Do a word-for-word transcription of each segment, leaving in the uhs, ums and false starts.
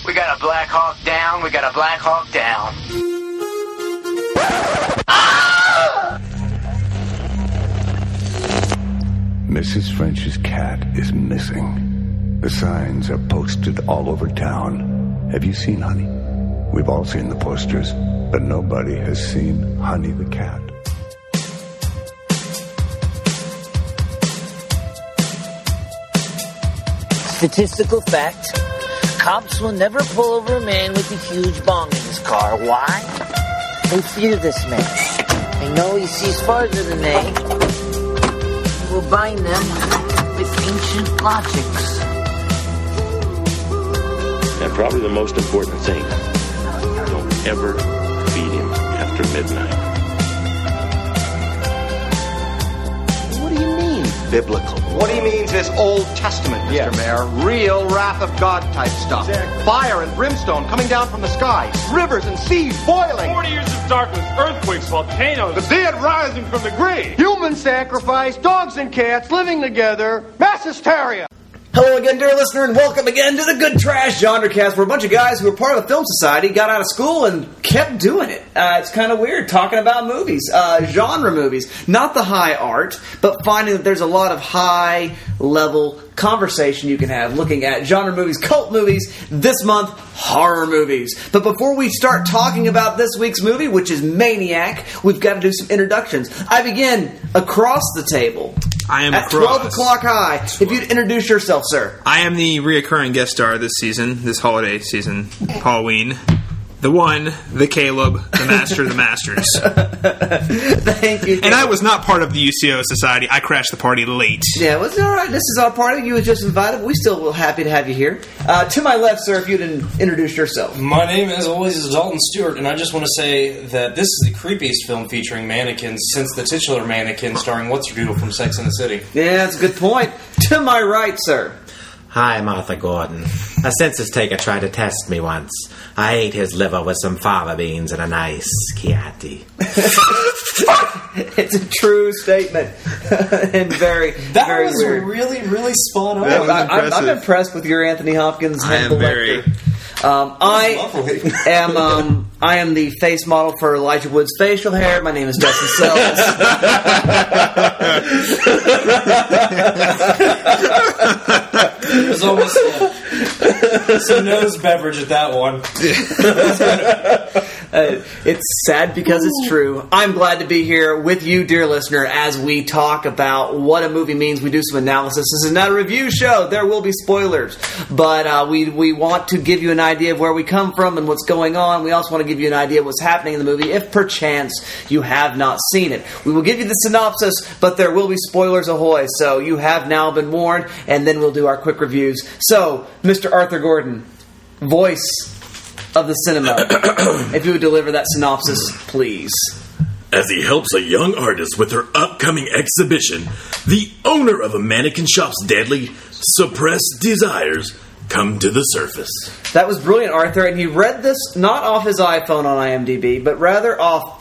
We got a Black Hawk down. We got a Black Hawk down. Ah! Missus French's cat is missing. The signs are posted all over town. Have you seen Honey? We've all seen the posters, but nobody has seen Honey the cat. Statistical fact. Cops will never pull over a man with a huge bong in his car. Why? They fear this man. They know he sees farther than they. He will bind them with ancient logics. And probably the most important thing, don't ever feed him after midnight. What do you mean, biblical? What he means is Old Testament, Mister Yes. Mayor. Real wrath of God type stuff. Exactly. Fire and brimstone coming down from the skies. Rivers and seas boiling. Forty years of darkness, earthquakes, volcanoes. The dead rising from the grave. Human sacrifice, dogs and cats living together. Mass hysteria. Hello again, dear listener, and welcome again to the Good Trash Genrecast, where a bunch of guys who were part of the film society got out of school and kept doing it. Uh, it's kind of weird talking about movies, uh, genre movies, not the high art, but finding that there's a lot of high-level conversation you can have looking at genre movies, cult movies, this month, horror movies. But before we start talking about this week's movie, which is Maniac, we've got to do some introductions. I begin across the table. I am At across. twelve o'clock high. If you'd introduce yourself, sir. I am the reoccurring guest star this season, this holiday season, Halloween. The one, the Caleb, the master of the masters. Thank you. And I was not part of the U C O Society. I crashed the party late. Yeah, well, it's all right. This is our party. You were just invited. We still were happy to have you here. Uh, to my left, sir, if you'd in- introduce yourself. My name, as always, is Dalton Stewart, and I just want to say that this is the creepiest film featuring mannequins since the titular mannequin starring What's-Her-Doodle from Sex and the City. Yeah, that's a good point. To my right, sir. Hi, Martha Gordon. A census taker tried to test me once. I ate his liver with some fava beans and a nice Chianti. It's a true statement. And very, That very was weird. really, really spot on. That was I, I'm, impressive. I'm impressed with your Anthony Hopkins. I am Hannibal very- Lecter. Um, I lovely. am um, I am the face model for Elijah Wood's facial hair. My name is Dustin Sells. It was almost uh, some nose beverage at that one. Uh, it's sad because it's true. I'm glad to be here with you, dear listener, as we talk about what a movie means. We do some analysis. This is not a review show. There will be spoilers. But uh, we, we want to give you an idea of where we come from and what's going on. We also want to give you an idea of what's happening in the movie if perchance you have not seen it. We will give you the synopsis, but there will be spoilers ahoy. So you have now been warned, and then we'll do our quick reviews. So, Mister Arthur Gordon, voice of the cinema, if you would deliver that synopsis, please. As he helps a young artist with her upcoming exhibition, the owner of a mannequin shop's deadly, suppressed desires come to the surface. That was brilliant, Arthur, and he read this not off his iPhone on IMDb, but rather off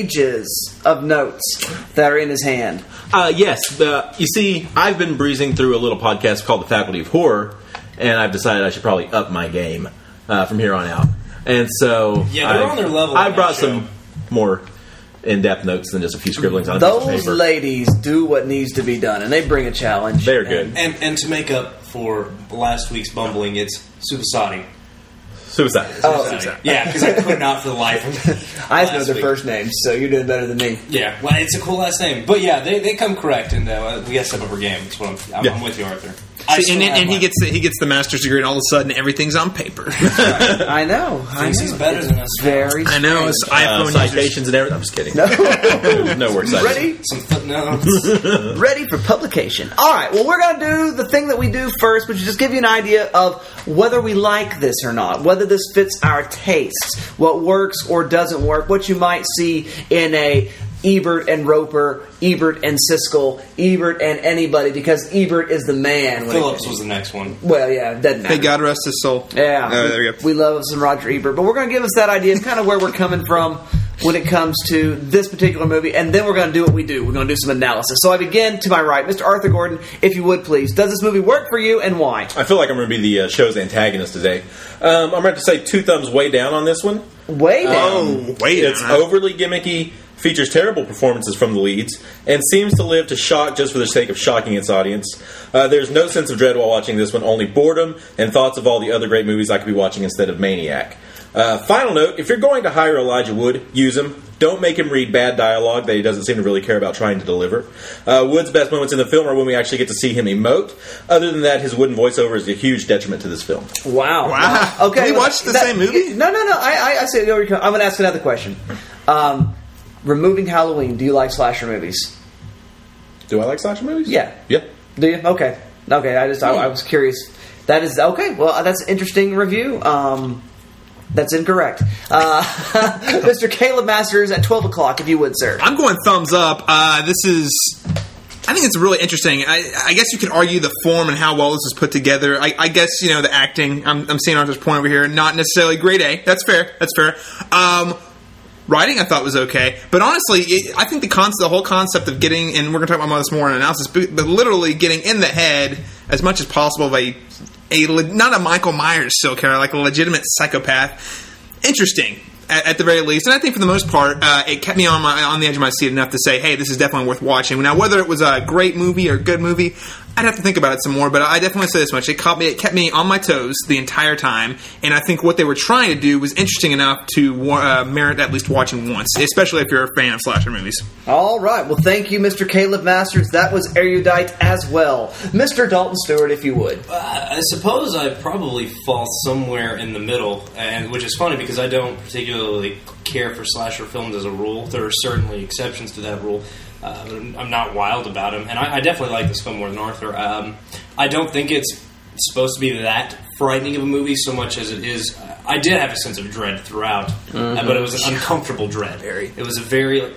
pages of notes that are in his hand. Uh, yes. Uh, you see, I've been breezing through a little podcast called The Faculty of Horror, and I've decided I should probably up my game uh, from here on out. And so Yeah, they're I've, on their level I on brought that show. some more in-depth notes than just a few scribblings on a piece of Those paper. ladies do what needs to be done, and they bring a challenge. They're good. And and to make up for last week's bumbling, it's Subasati. Suicide. Oh, Suicide. Yeah, because I could not for the life of me. I just know last their week. first names, so you're doing better than me. Yeah, well, it's a cool last name. But yeah, they, they come correct, and uh, we got to step up our game. That's what I'm, I'm, Yeah. I'm with you, Arthur. I See, still and have and he my- gets the, he gets the master's degree, and all of a sudden everything's on paper. I know. I Thinks know. he's better It's than us. Very I know. It's strange. Uh, iPhone citations and everything. I'm just kidding. No. There's no work citation. Ready? Some footnotes. Ready for publication. All right, well, we're going to do the thing that we do first, which is just give you an idea of whether we like this or not, whether this fits our tastes, what works or doesn't work, what you might see in a Ebert and Roper, Ebert and Siskel, Ebert and anybody, because Ebert is the man. when it Phillips comes- was the next one. Well, yeah, it doesn't matter. Hey, God rest his soul. Yeah, Oh, we, there we go. we love some Roger Ebert, but we're going to give us that idea of kind of where we're coming from, when it comes to this particular movie, and then we're going to do what we do. We're going to do some analysis. So I begin to my right. Mister Arthur Gordon, if you would please, does this movie work for you and why? I feel like I'm going to be the uh, show's antagonist today. Um, I'm going to say two thumbs way down on this one. Way down? Um, way down. It's overly gimmicky, features terrible performances from the leads, and seems to live to shock just for the sake of shocking its audience. Uh, there's no sense of dread while watching this one, only boredom and thoughts of all the other great movies I could be watching instead of Maniac. Uh, final note, if you're going to hire Elijah Wood, use him. Don't make him read bad dialogue that he doesn't seem to really care about trying to deliver. Uh, Wood's best moments in the film are when we actually get to see him emote. Other than that, his wooden voiceover is a huge detriment to this film. Wow. Wow. Okay. Did we well, watch the that, same movie? No, no, no. I, I, I say, I'm going to ask another question. Um, removing Halloween, do you like slasher movies? Do I like slasher movies? Yeah. Yeah. Do you? Okay. Okay, I just, I, I was curious. That is, okay, well, that's an interesting review. Um... That's incorrect. Uh, Mister Caleb Masters at twelve o'clock, if you would, sir. I'm going thumbs up. Uh, this is... I think it's really interesting. I, I guess you could argue the form and how well this is put together. I, I guess, you know, the acting, I'm, I'm seeing Arthur's point over here, not necessarily grade A. That's fair. That's fair. Um... Writing, I thought, was okay, but honestly, it, I think the concept, the whole concept of getting, and we're going to talk about this more in analysis, but, but literally getting in the head as much as possible of a, a not a Michael Myers serial killer, like a legitimate psychopath. Interesting, at, at the very least, and I think for the most part, uh, it kept me on my on the edge of my seat enough to say, "Hey, this is definitely worth watching." Now, whether it was a great movie or a good movie, I'd have to think about it some more, but I definitely say this much. It caught me, it kept me on my toes the entire time, and I think what they were trying to do was interesting enough to uh, merit at least watching once, especially if you're a fan of slasher movies. All right. Well, thank you, Mister Caleb Masters. That was erudite as well. Mister Dalton Stewart, if you would. Uh, I suppose I probably fall somewhere in the middle, and which is funny because I don't particularly care for slasher films as a rule. There are certainly exceptions to that rule. Uh, but I'm not wild about them, and I, I definitely like this film more than Arthur. Um, I don't think it's supposed to be that frightening of a movie so much as it is. Uh, I did have a sense of dread throughout, mm-hmm. uh, but it was an uncomfortable dread. It was a very like,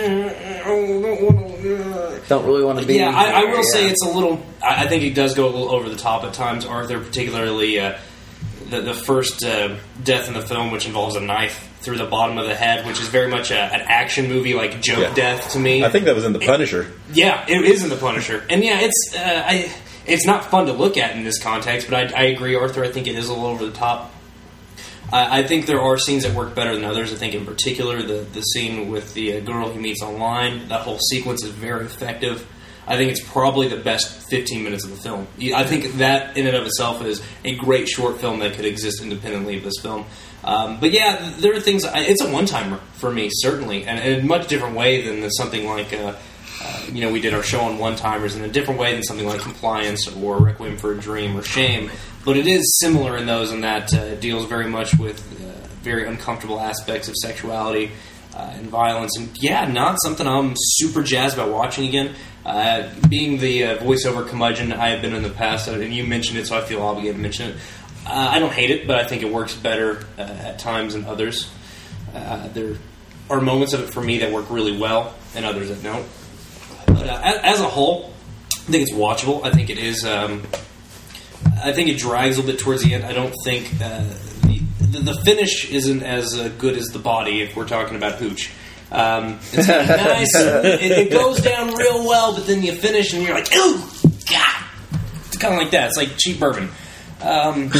don't really want to be. Yeah, I, I will yeah. say it's a little. I, I think it does go a little over the top at times. Arthur, particularly uh, the the first uh, death in the film, which involves a knife through the bottom of the head, which is very much a, an action movie, like joke yeah. death to me. I think that was in The Punisher. It, yeah, it is in The Punisher. And yeah, it's uh, I, it's not fun to look at in this context, but I, I agree, Arthur, I think it is a little over the top. I, I think there are scenes that work better than others. I think in particular the, the scene with the uh, girl he meets online, that whole sequence is very effective. I think it's probably the best fifteen minutes of the film. I think that in and of itself is a great short film that could exist independently of this film. Um, but yeah, there are things. It's a one-timer for me, certainly, and in a much different way than something like, uh, uh, you know, we did our show on one-timers, in a different way than something like Compliance or Requiem for a Dream or Shame. But it is similar in those, in that uh, it deals very much with uh, very uncomfortable aspects of sexuality uh, and violence. And yeah, not something I'm super jazzed about watching again. Uh, being the uh, voiceover curmudgeon I have been in the past, and you mentioned it, so I feel obligated to mention it. Uh, I don't hate it, but I think it works better uh, at times than others. Uh, there are moments of it for me that work really well, and others that don't. But uh, as a whole, I think it's watchable. I think it is. Um, I think it drags a little bit towards the end. I don't think uh, the, the the finish isn't as uh, good as the body. If we're talking about Hooch, um, it's kind of nice. It, it goes down real well, but then you finish and you're like, "Ooh, God!" It's kind of like that. It's like cheap bourbon. Um,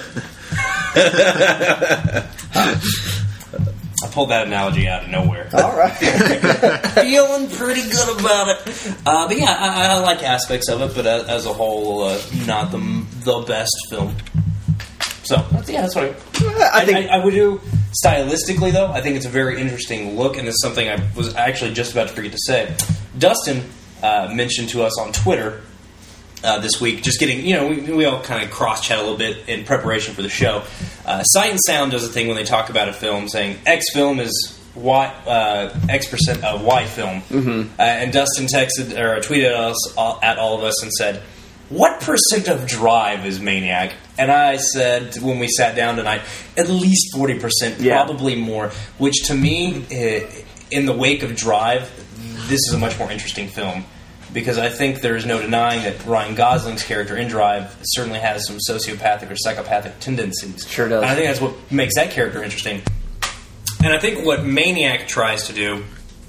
I pulled that analogy out of nowhere. All right. Feeling pretty good about it. Uh, but yeah, I, I like aspects of it, but as, as a whole, uh, not the the best film. So, that's, yeah, that's what I, I think. I, I would do stylistically, though. I think it's a very interesting look, and it's something I was actually just about to forget to say. Dustin uh, mentioned to us on Twitter Uh, this week, just getting, you know, we, we all kind of cross-chat a little bit in preparation for the show. Uh, Sight and Sound does a thing when they talk about a film, saying X film is Y, uh, X percent of Y film. Mm-hmm. Uh, and Dustin texted, or tweeted us, all, at all of us and said, what percent of Drive is Maniac? And I said, when we sat down tonight, at least forty percent, yeah. Probably more, which to me, in the wake of Drive, this is a much more interesting film. Because I think there is no denying that Ryan Gosling's character in Drive certainly has some sociopathic or psychopathic tendencies. Sure does. And I think that's what makes that character interesting. And I think what Maniac tries to do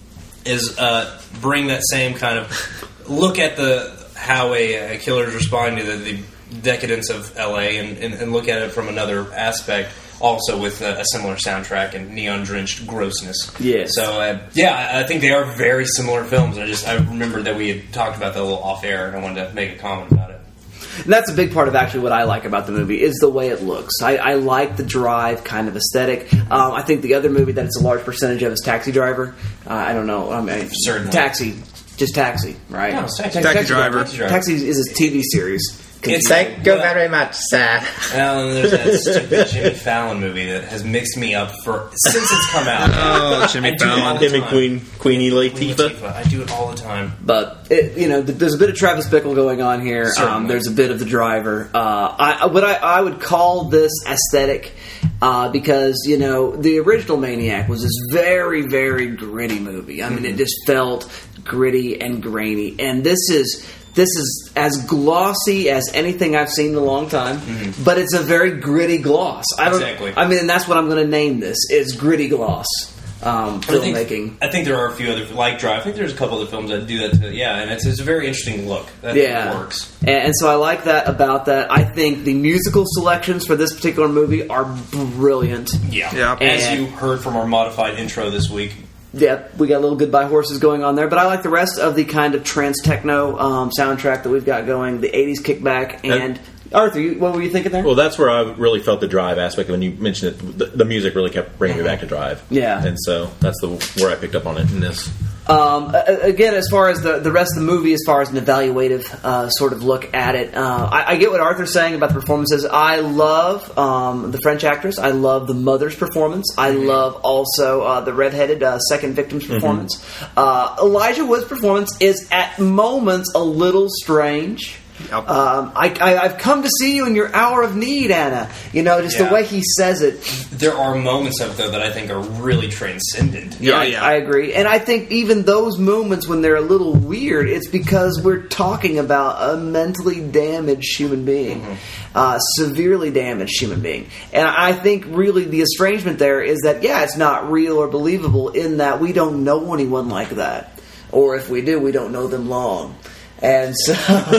is uh, bring that same kind of look at the how a, a killer is responding to the, the decadence of L A and, and, and look at it from another aspect, also with a, a similar soundtrack and neon-drenched grossness. Yes. So, uh, yeah, I, I think they are very similar films. I just I remember that we had talked about that a little off-air, and I wanted to make a comment about it. And that's a big part of actually what I like about the movie is the way it looks. I, I like the Drive kind of aesthetic. Um, I think the other movie that it's a large percentage of is Taxi Driver. Uh, I don't know. I mean, Certainly. Taxi. Just Taxi, right? No, it's Taxi. Taxi Driver. Taxi, Taxi is a T V series. It's Thank you well, very much, sir. Well, and there's that stupid Jimmy Fallon movie that has mixed me up for since it's come out. Oh, Jimmy I do it all Fallon. the Him and time. Queen Queenie Queen Latifah. Latifah. I do it all the time. But it, you know, th- there's a bit of Travis Bickle going on here. Um, Certainly. there's a bit of the Driver. Uh, I, what I, I would call this aesthetic uh, because you know the original Maniac was this very, very gritty movie. I mean, it just felt gritty and grainy, and this is. This is as glossy as anything I've seen in a long time, mm-hmm. but it's a very gritty gloss. I don't, Exactly. I mean, and that's what I'm going to name this: is gritty gloss um, I filmmaking. think, I think there are a few other like Drive. I think there's a couple other films that do that. To, yeah, and it's, it's a very interesting look. That Yeah, works. And, and so I like that about that. I think the musical selections for this particular movie are brilliant. Yeah, Yeah. As And- you heard from our modified intro this week. Yeah, we got a little Goodbye Horses going on there, but I like the rest of the kind of trance techno um, soundtrack that we've got going, the eighties kickback, and Arthur, you, what were you thinking there? Well, that's where I really felt the Drive aspect. When you mentioned it, the, the music really kept bringing me back to Drive. Yeah. And so that's the where I picked up on it in this. Um, again, as far as the, the rest of the movie, as far as an evaluative uh, sort of look at it, uh, I, I get what Arthur's saying about the performances. I love um, the French actress. I love the mother's performance. I love also uh, the redheaded uh, second victim's performance. Mm-hmm. Uh, Elijah Wood's performance is at moments a little strange. Yep. Um, I, I, I've come to see you in your hour of need, Anna. You know, just Yeah. the way he says it. There are moments of it, though, that I think are really transcendent. Yeah, I, I agree. And I think even those moments when they're a little weird, it's because we're talking about a mentally damaged human being. Mm-hmm. Uh, severely damaged human being. And I think really the estrangement there is that, yeah, it's not real or believable in that we don't know anyone like that. Or if we do, we don't know them long. And so...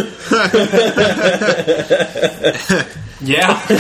Yeah.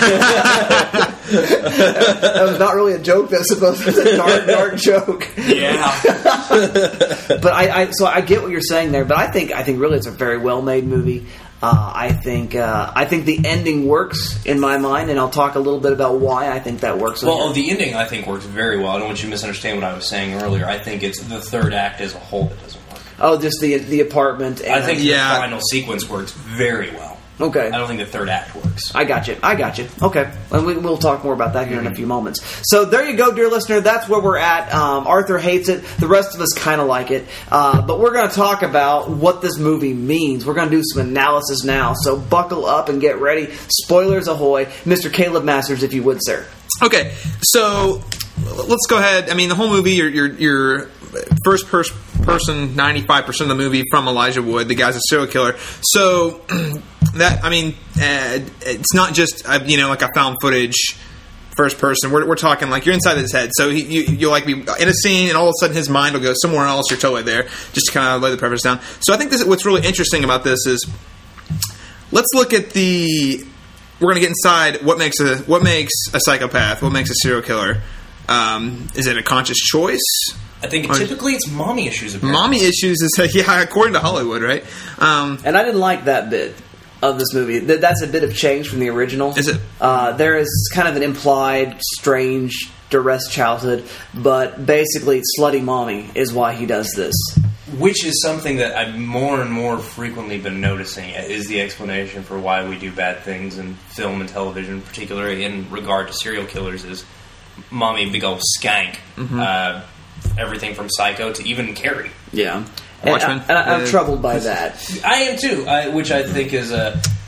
That was not really a joke. That's supposed to be a dark, dark joke. Yeah. But I, I, so I get what you're saying there. But I think, I think really it's a very well made movie. Uh, I think, uh, I think the ending works in my mind, and I'll talk a little bit about why I think that works. Well, oh, the ending I think works very well. I don't want you to misunderstand what I was saying earlier. I think it's the third act as a whole that doesn't work. Oh, just the the apartment. And I think Yeah. the final sequence works very well. Okay. I don't think the third act works. I got you. I got you. Okay. And we, we'll talk more about that here mm-hmm. in a few moments. So there you go, dear listener. That's where we're at. Um, Arthur hates it. The rest of us kind of like it. Uh, but we're going to talk about what this movie means. We're going to do some analysis now. So buckle up and get ready. Spoilers ahoy. Mister Caleb Masters, if you would, sir. Okay, so let's go ahead. I mean, the whole movie, you're, you're, you're first pers- person, ninety-five percent of the movie from Elijah Wood. The guy's a serial killer. So that, I mean, uh, it's not just, uh, you know, like a found footage first person. We're, we're talking like you're inside his head. So he, you, you'll like be in a scene and all of a sudden his mind will go somewhere else. You're totally there, just to kind of lay the preface down. So I think this, what's really interesting about this is let's look at the... We're going to get inside what makes a what makes a psychopath, what makes a serial killer. Um, is it a conscious choice? I think typically it's mommy issues. Apparently. Mommy issues is, uh, yeah, according to Hollywood, right? Um, and I didn't like that bit of this movie. That's a bit of change from the original. Is it? Uh, there is kind of an implied, strange, duress childhood, but basically slutty mommy is why he does this. Which is something that I've more and more frequently been noticing is the explanation for why we do bad things in film and television, particularly in regard to serial killers, is mommy big old skank. Mm-hmm. Uh, everything from Psycho to even Carrie. Yeah. And, I, and I, I'm uh, troubled by that. I am too, I, which I think is a...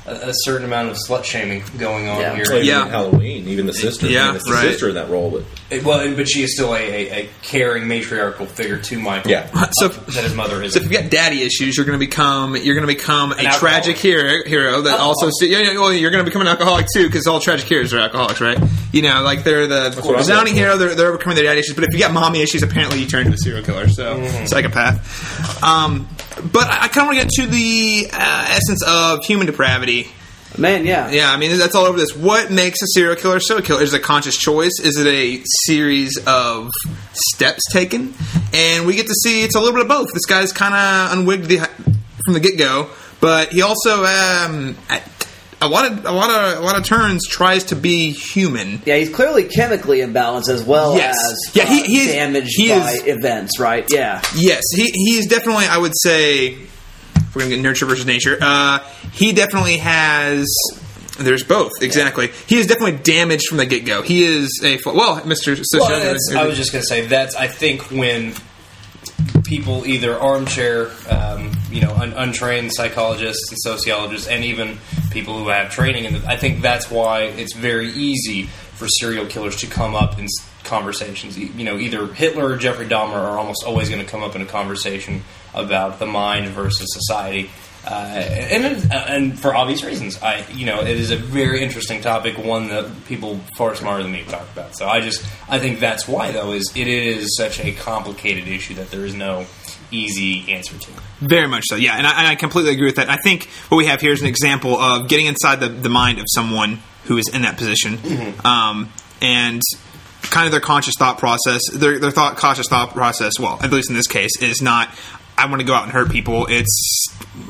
a, a certain amount of slut shaming going on Yeah. here. Well, even Yeah. in Halloween, even the sister. Yeah, I mean, it's the right. sister in that role, but It- well, but she is still a, a, a caring matriarchal figure to Michael. Yeah. So- uh, that his mother is. So if you've got daddy issues, you're going to become you're going to become An a tragic hero, hero that Alcoholic. also yeah, yeah well you're going to become an alcoholic too because all tragic heroes are alcoholics, right? You know, like they're the what I'm resounding going hero, they're, they're overcoming their daddy issues. But if you got mommy issues, apparently you turn into a serial killer, so Mm-hmm. psychopath. Um, but I, I kind of want to get to the uh, essence of human depravity. Man, yeah. Yeah, I mean, that's all over this. What makes a serial killer a serial killer? Is it a conscious choice? Is it a series of steps taken? And we get to see it's a little bit of both. This guy's kind of unwigged the, from the get-go, but he also, um, at a lot of a lot of a lot of turns, tries to be human. Yeah, he's clearly chemically imbalanced as well Yes. as Yeah, he- uh, he is- damaged he by is- events, right? Yeah. Yes, he he is definitely, I would say, if we're going to get nurture versus nature, uh, he definitely has... There's both, exactly. He is definitely damaged from the get-go. He is a... Well, Mister Well, that's, I was just going to say, that's, I think, when people, either armchair, um, you know, un- untrained psychologists and sociologists, and even people who have training, and I think that's why it's very easy for serial killers to come up in s- conversations. E- You know, either Hitler or Jeffrey Dahmer are almost always going to come up in a conversation about the mind versus society. Uh, and and for obvious reasons, I you know it is a very interesting topic, one that people far smarter than me talk about. So I just I think that's why though is it is such a complicated issue that there is no easy answer to. Very much so, yeah, and I, and I completely agree with that. I think what we have here is an example of getting inside the, the mind of someone who is in that position, Mm-hmm. um, and kind of their conscious thought process. Their their thought conscious thought process, well, at least in this case, is not I want to go out and hurt people. It's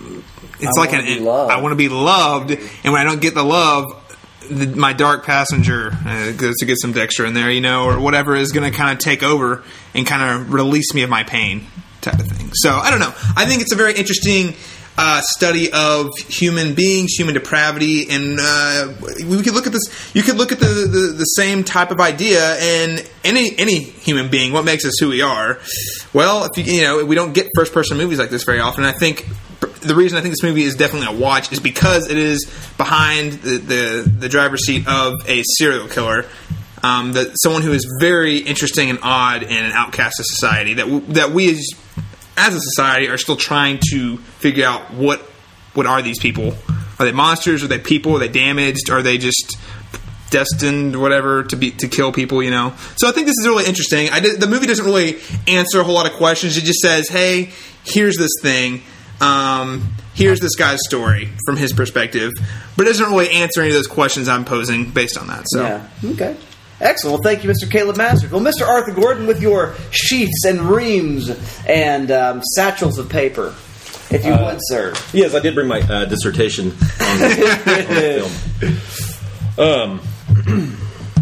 it's I like wanna an be loved. I want to be loved, and when I don't get the love, the, my dark passenger uh, goes to get some Dexter in there, you know, or whatever is going to kind of take over and kind of release me of my pain, type of thing. So I don't know. I think it's a very interesting uh, study of human beings, human depravity, and uh, we could look at this. You could look at the, the, the same type of idea in any any human being. What makes us who we are? Well, if you, you know, we don't get first person movies like this very often. I think the reason I think this movie is definitely a watch is because it is behind the the, the driver's seat of a serial killer. Um, that someone who is very interesting and odd and an outcast of society that w- that we as as a society are still trying to figure out what what are these people? Are they monsters? Are they people? Are they damaged? Are they just destined, whatever, to be to kill people? You know. So I think this is really interesting. I did, the movie doesn't really answer a whole lot of questions. It just says, "Hey, here's this thing. Um, here's this guy's story from his perspective," but it doesn't really answer any of those questions I'm posing based on that. So. Yeah. Okay. Excellent. Well, thank you, Mister Caleb Masters. Well, Mister Arthur Gordon, with your sheaths and reams and um, satchels of paper, if you Uh, would, sir. Yes, I did bring my uh, dissertation on the, on the film. Um,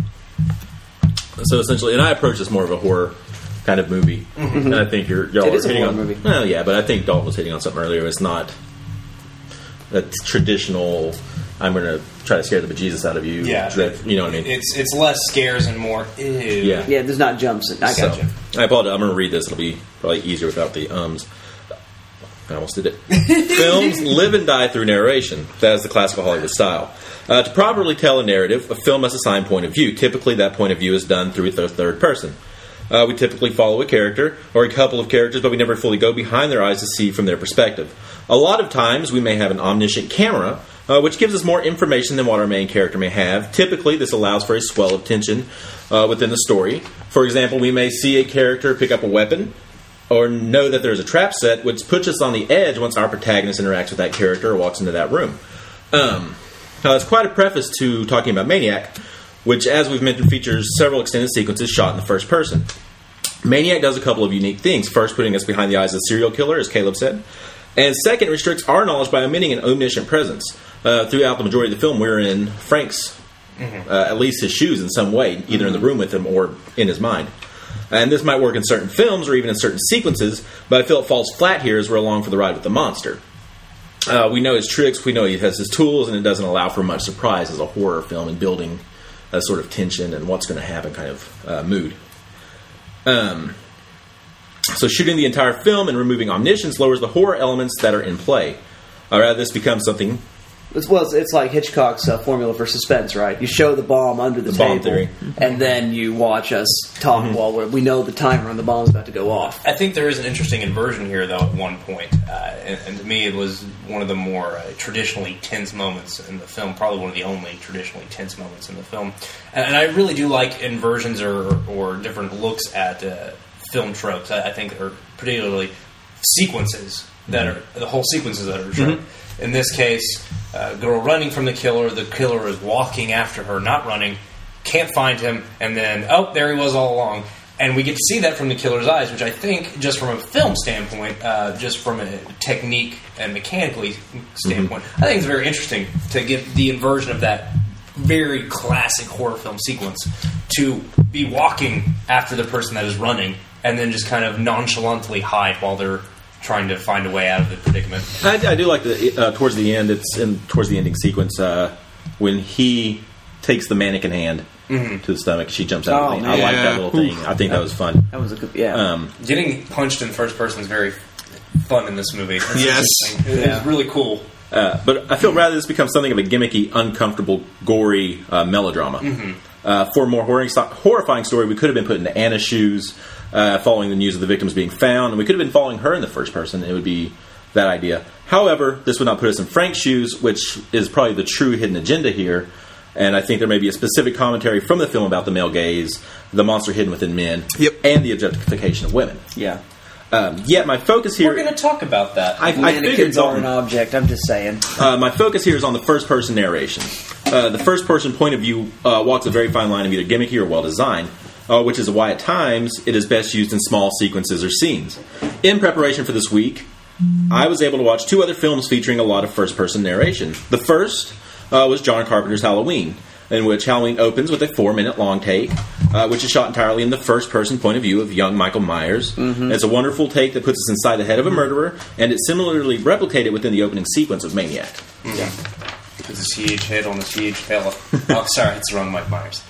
so essentially, and I approach this more of a horror kind of movie, Mhm. and I think you're y'all It are is a hitting horror on. movie. Well, yeah, but I think Dalton was hitting on something earlier. It's not a traditional. I'm going to try to scare the bejesus out of you. Yeah. Dread, you know what I mean? It's it's less scares and more. Ew. Yeah. Yeah, there's not jumps. I So, got you. I apologize. I'm going to read this. It'll be probably easier without the ums. I almost did it. Films live and die through narration. That is the classical Hollywood style. Uh, to properly tell a narrative, a film must assign point of view. Typically, that point of view is done through the third person. Uh, we typically follow a character or a couple of characters, but we never fully go behind their eyes to see from their perspective. A lot of times, we may have an omniscient camera, uh, which gives us more information than what our main character may have. Typically, this allows for a swell of tension uh, within the story. For example, we may see a character pick up a weapon or know that there's a trap set, which puts us on the edge once our protagonist interacts with that character or walks into that room. Um, now, that's quite a preface to talking about Maniac, which, as we've mentioned, features several extended sequences shot in the first person. Maniac does a couple of unique things. First, putting us behind the eyes of the serial killer, as Caleb said. And second, restricts our knowledge by omitting an omniscient presence. Uh, throughout the majority of the film, we're in Frank's, Mm-hmm. uh, at least his shoes in some way, either in the room with him or in his mind. And this might work in certain films or even in certain sequences, but I feel it falls flat here as we're along for the ride with the monster. Uh, we know his tricks, we know he has his tools, and it doesn't allow for much surprise as a horror film and building a sort of tension and what's going to happen kind of uh, mood. Um, so shooting the entire film and removing omniscience lowers the horror elements that are in play. Uh, rather, this becomes something It's, well, it's, it's like Hitchcock's uh, formula for suspense, right? You show the bomb under the, The table, bomb theory. and then you watch us talk Mm-hmm. while we're, we know the timer and the bomb's about to go off. I think there is an interesting inversion here, though, at one point. Uh, and, and to me, it was one of the more uh, traditionally tense moments in the film, probably one of the only traditionally tense moments in the film. And, and I really do like inversions or, or different looks at uh, film tropes. I, I think, or particularly sequences that are, the whole sequences that are shown. Mm-hmm. In this case, a girl running from the killer, the killer is walking after her, not running, can't find him, and then, oh, there he was all along. And we get to see that from the killer's eyes, which I think, just from a film standpoint, uh, just from a technique and mechanically standpoint, mm-hmm. I think it's very interesting to get the inversion of that very classic horror film sequence to be walking after the person that is running and then just kind of nonchalantly hide while they're trying to find a way out of the predicament. I, I do like the uh, towards the end. It's in towards the ending sequence uh, when he takes the mannequin hand mm-hmm. to the stomach. She jumps out. Oh, of the I like that little thing. I think that was fun. That was a good. Yeah. Um, Getting punched in first person is very fun in this movie. That's yes, it yeah. was really cool. Uh, but I feel rather this becomes something of a gimmicky, uncomfortable, gory uh, melodrama. Mm-hmm. Uh, for a more horri- horrifying story, we could have been put into Anna's shoes, uh, following the news of the victims being found, and we could have been following her in the first person. It would be that idea. However, this would not put us in Frank's shoes, which is probably the true hidden agenda here. And I think there may be a specific commentary from the film about the male gaze, the monster hidden within men, yep. and the objectification of women. Yeah. Um, yet my focus here... We're going to talk about that. I, I figured Mannequins are an object, I'm just saying. Uh, my focus here is on the first-person narration. Uh, the first-person point of view uh, walks a very fine line of either gimmicky or well-designed, uh, which is why at times it is best used in small sequences or scenes. In preparation for this week, I was able to watch two other films featuring a lot of first-person narration. The first uh, was John Carpenter's Halloween, in which Halloween opens with a four-minute long take, uh, which is shot entirely in the first-person point of view of young Michael Myers. Mm-hmm. It's a wonderful take that puts us inside the head of a murderer, and it's similarly replicated within the opening sequence of Maniac. Mm-hmm. Yeah. It's a C H head on a C H tail. Oh, sorry, it's the wrong Mike Myers.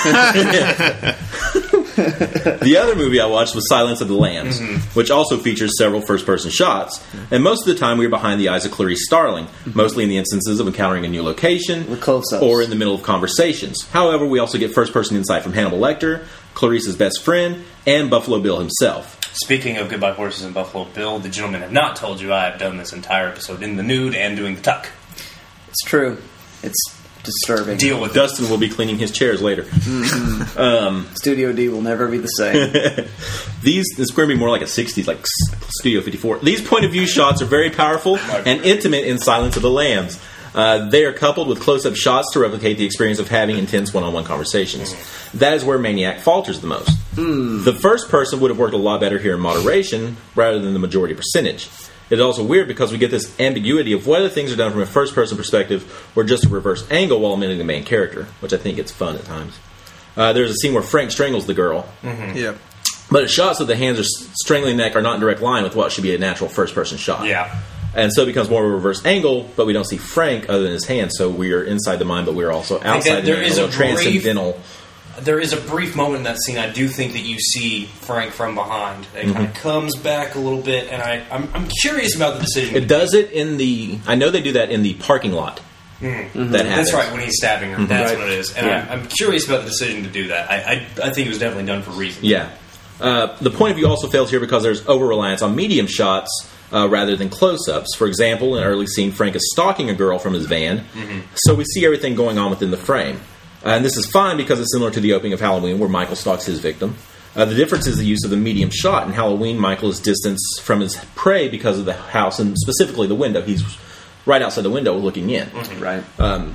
The other movie I watched was Silence of the Lambs, mm-hmm. which also features several first-person shots, and most of the time we were behind the eyes of Clarice Starling, mm-hmm. mostly in the instances of encountering a new location or in the middle of conversations. However, we also get first-person insight from Hannibal Lecter, Clarice's best friend, and Buffalo Bill himself. Speaking of Goodbye Horses and Buffalo Bill, the gentlemen have not told you I have done this entire episode in the nude and doing the tuck. It's true. It's disturbing. Deal with Dustin it. will be cleaning his chairs later. Mm-hmm. um, Studio D will never be the same. These this is going to be more like a sixties, like Studio fifty-four. These point of view shots are very powerful and intimate in Silence of the Lambs. Uh, they are coupled with close-up shots to replicate the experience of having intense one-on-one conversations. Mm. That is where Maniac falters the most. Mm. The first person would have worked a lot better here in moderation rather than the majority percentage. It's also weird because we get this ambiguity of whether things are done from a first-person perspective or just a reverse angle while omitting the main character, which I think it's fun at times. Uh, there's a scene where Frank strangles the girl. Mm-hmm. Yeah. But it's shots of the hands are strangling the neck are not in direct line with what should be a natural first-person shot. Yeah. And so it becomes more of a reverse angle, but we don't see Frank other than his hands, so we are inside the mind, but we are also outside the there mind. Is a transcendental... Brief, there is a brief moment in that scene, I do think that you see Frank from behind. It mm-hmm. kind of comes back a little bit, and I, I'm, I'm curious about the decision. It does it in the... I know they do that in the parking lot. Mm-hmm. That happens. That's right, when he's stabbing her. Mm-hmm. That's right. What it is. And yeah. I'm, I'm curious about the decision to do that. I, I, I think it was definitely done for reasons. Yeah. Uh, the point of view also fails here because there's over-reliance on medium shots uh, rather than close-ups. For example, in an early scene, Frank is stalking a girl from his van, mm-hmm. so we see everything going on within the frame. Uh, and this is fine because it's similar to the opening of Halloween where Michael stalks his victim. Uh, the difference is the use of the medium shot. In Halloween, Michael is distanced from his prey because of the house and specifically the window. He's right outside the window looking in. Mm-hmm. Right. Um,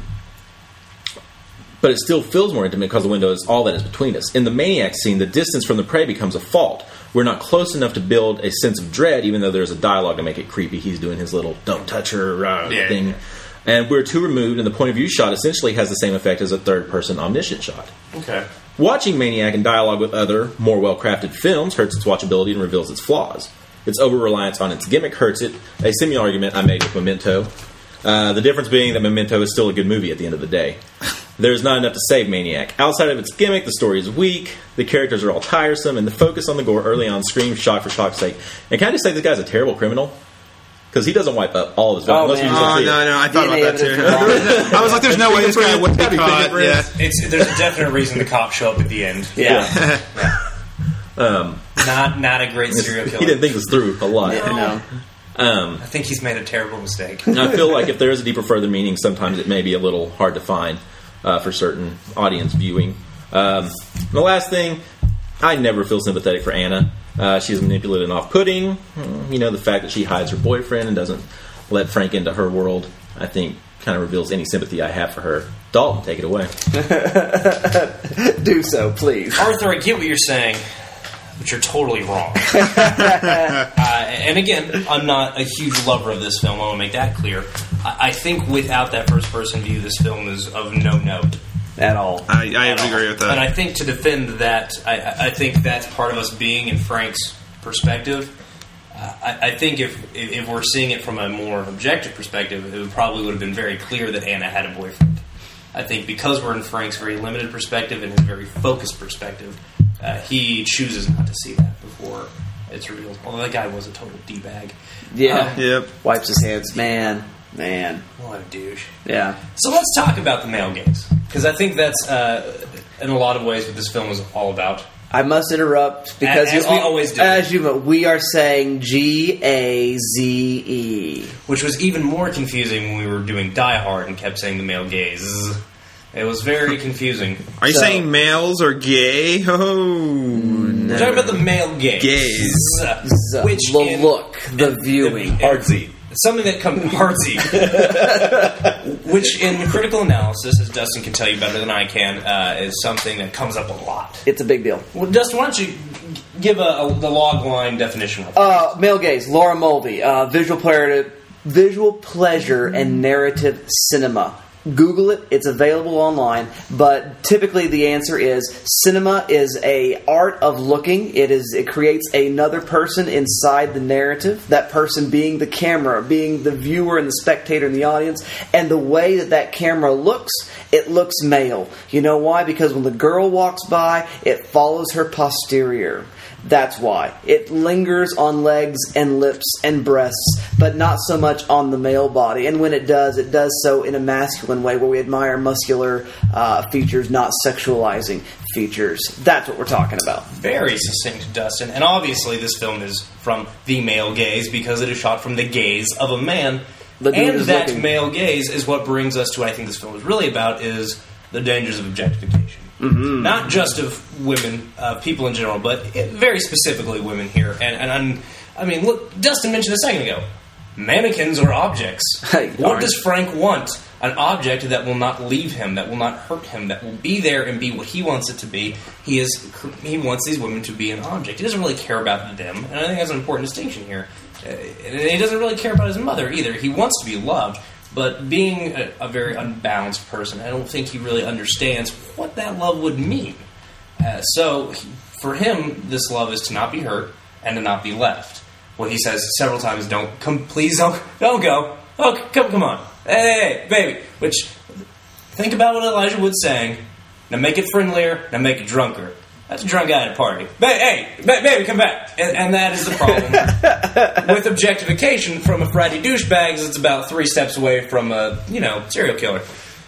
but it still feels more intimate because the window is all that is between us. In the Maniac scene, the distance from the prey becomes a fault. We're not close enough to build a sense of dread, even though there's a dialogue to make it creepy. He's doing his little "don't touch her" uh, yeah, thing. Yeah. And we're too removed, and the point of view shot essentially has the same effect as a third-person omniscient shot. Okay. Watching Maniac in dialogue with other, more well-crafted films hurts its watchability and reveals its flaws. Its over-reliance on its gimmick hurts it, a similar argument I made with Memento. Uh, the difference being that Memento is still a good movie at the end of the day. There's not enough to save Maniac. Outside of its gimmick, the story is weak, the characters are all tiresome, and the focus on the gore early on screams shock for shock's sake. And can I just say this guy's a terrible criminal? Because because he doesn't wipe up all of his villains. Oh, unless you man. just Oh see no, it. no, I thought D N A about that too. evidence I was like, "There's no way this guy wouldn't be Gotta be caught." Yeah. fingerprints. It's there's a definite reason the cops show up at the end. Yeah. Um, Not not a great serial he killer. didn't think this through a lot. No. Um, I think he's made a terrible mistake. and I feel like if there is a deeper, further meaning, sometimes it may be a little hard to find uh, for certain audience viewing. Um, the last thing, I never feel sympathetic for Anna. Uh, she's manipulative and off-putting. You know, the fact that she hides her boyfriend and doesn't let Frank into her world, I think, kind of reveals any sympathy I have for her. Dalton, take it away. Do so, please. Arthur, I get what you're saying, but you're totally wrong. uh, and again, I'm not a huge lover of this film. I want to make that clear. I, I think without that first-person view, this film is of no note. At all. I, I agree with that. And I think to defend that, I, I think that's part of us being in Frank's perspective. Uh, I, I think if if we're seeing it from a more objective perspective, it would probably would have been very clear that Anna had a boyfriend. I think because we're in Frank's very limited perspective and his very focused perspective, uh, he chooses not to see that before it's revealed. Although that guy was a total d-bag. Yeah. Um, Yep. Wipes his hands. Man. Man. What a douche. Yeah. So let's talk about the male gaze, because I think that's uh, in a lot of ways what this film is all about. I must interrupt because As you we al- always do. As you, we are saying G A Z E, Which was even more confusing when we were doing Die Hard and kept saying the male gaze. It was very confusing. Are you So- saying males are gay? Oh, We're talking about the male gaze. Gaze. Z- Which the in- look, the in- viewing. in- Artsy. Something that comes artsy, which in critical analysis, as Dustin can tell you better than I can, uh, is something that comes up a lot. It's a big deal. Well, Dustin, why don't you give a, a, the log line definition of it? Uh, male gaze, Laura Mulvey, uh, visual pleasure, visual pleasure and narrative cinema. Google it; it's available online. But typically, the answer is cinema is a art of looking. It is it creates another person inside the narrative. That person being the camera, being the viewer and the spectator and the audience. And the way that that camera looks, it looks male. You know why? Because when the girl walks by, it follows her posterior. That's why. It lingers on legs and lips and breasts, but not so much on the male body. And when it does, it does so in a masculine way where we admire muscular uh, features, not sexualizing features. That's what we're talking about. Very succinct, Dustin. And obviously, this film is from the male gaze because it is shot from the gaze of a man. The dude And is that looking. male gaze is what brings us to what I think this film is really about, is the dangers of objectification. Mm-hmm. Not just of women, uh, people in general, but it, very specifically women here. And, and I'm, I mean, look, Dustin mentioned a second ago, mannequins are objects. Hey, what darn. does Frank want? An object that will not leave him, that will not hurt him, that will be there and be what he wants it to be. He is he wants these women to be an object. He doesn't really care about them, and I think that's an important distinction here. Uh, and he doesn't really care about his mother either. He wants to be loved, but being a, a very unbalanced person, I don't think he really understands what that love would mean. Uh, so, he, for him, this love is to not be hurt and to not be left. What he says several times, "Don't come, please don't, don't go. Oh, come, come on, hey, hey, baby." Which, think about what Elijah Wood's saying. Now make it friendlier. Now make it drunker. That's a drunk guy at a party. Ba- hey, ba- baby, come back. And, and that is the problem with objectification from a fratty douchebag. Is it's about three steps away from a you know serial killer.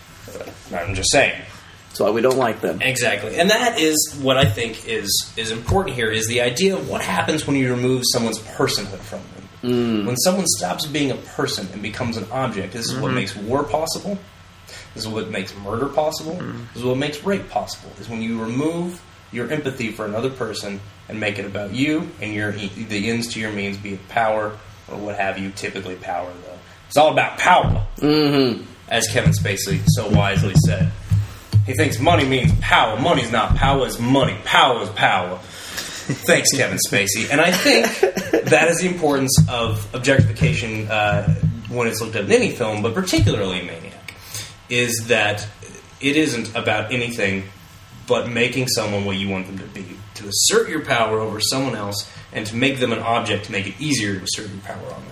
Uh, I'm just saying. That's why we don't like them. Exactly. And that is what I think is is important here, is the idea of what happens when you remove someone's personhood from them. Mm. When someone stops being a person and becomes an object, this is Mm-hmm. what makes war possible. This is what makes murder possible. Mm. This is what makes rape possible, is when you remove your empathy for another person and make it about you and your the ends to your means, be it power or what have you, typically power, though. It's all about power, Mm-hmm. as Kevin Spacey so wisely said. He thinks money means power. Money's not power, it's money. Power is power. Thanks, Kevin Spacey. And I think that is the importance of objectification uh, when it's looked at in any film, but particularly in Maniac, is that it isn't about anything but making someone what you want them to be, to assert your power over someone else, and to make them an object to make it easier to assert your power on them.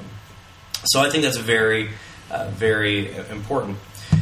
So I think that's very, uh, very important.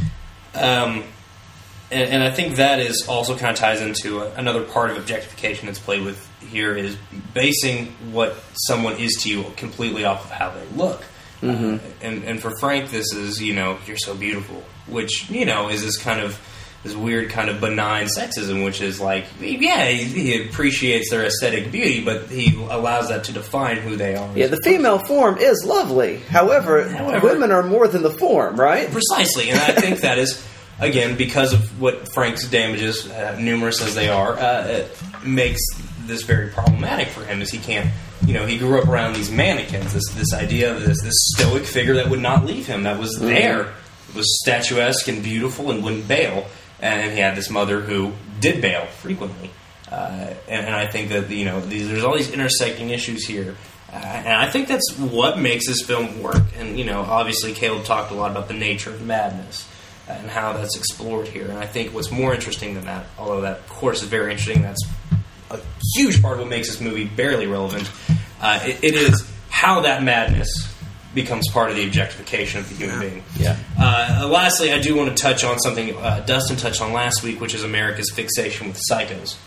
Um, and, and I think that is also kind of ties into a, another part of objectification that's played with here, is basing what someone is to you completely off of how they look. Mm-hmm. Uh, and and for Frank, this is, you know, you're so beautiful, which, you know, is this kind of this weird kind of benign sexism, which is like, yeah, he, he appreciates their aesthetic beauty, but he allows that to define who they are. Yeah, the female form is lovely. However, However, women are more than the form, right? Precisely, and I think that is, again, because of what Frank's damages, uh, numerous as they are, uh, it makes this very problematic for him, as he can't, you know, he grew up around these mannequins, this this idea of this this stoic figure that would not leave him, that was there, mm-hmm. was statuesque and beautiful and wouldn't bail. And he had this mother who did bail frequently, uh, and, and I think that, you know, these, there's all these intersecting issues here, uh, and I think that's what makes this film work. And, you know, obviously Caleb talked a lot about the nature of madness and how that's explored here. And I think what's more interesting than that, although that of course is very interesting, that's a huge part of what makes this movie barely relevant. Uh, it, it is how that madness becomes part of the objectification of the human being. Yeah. Uh, lastly, I do want to touch on something uh, Dustin touched on last week, which is America's fixation with psychos.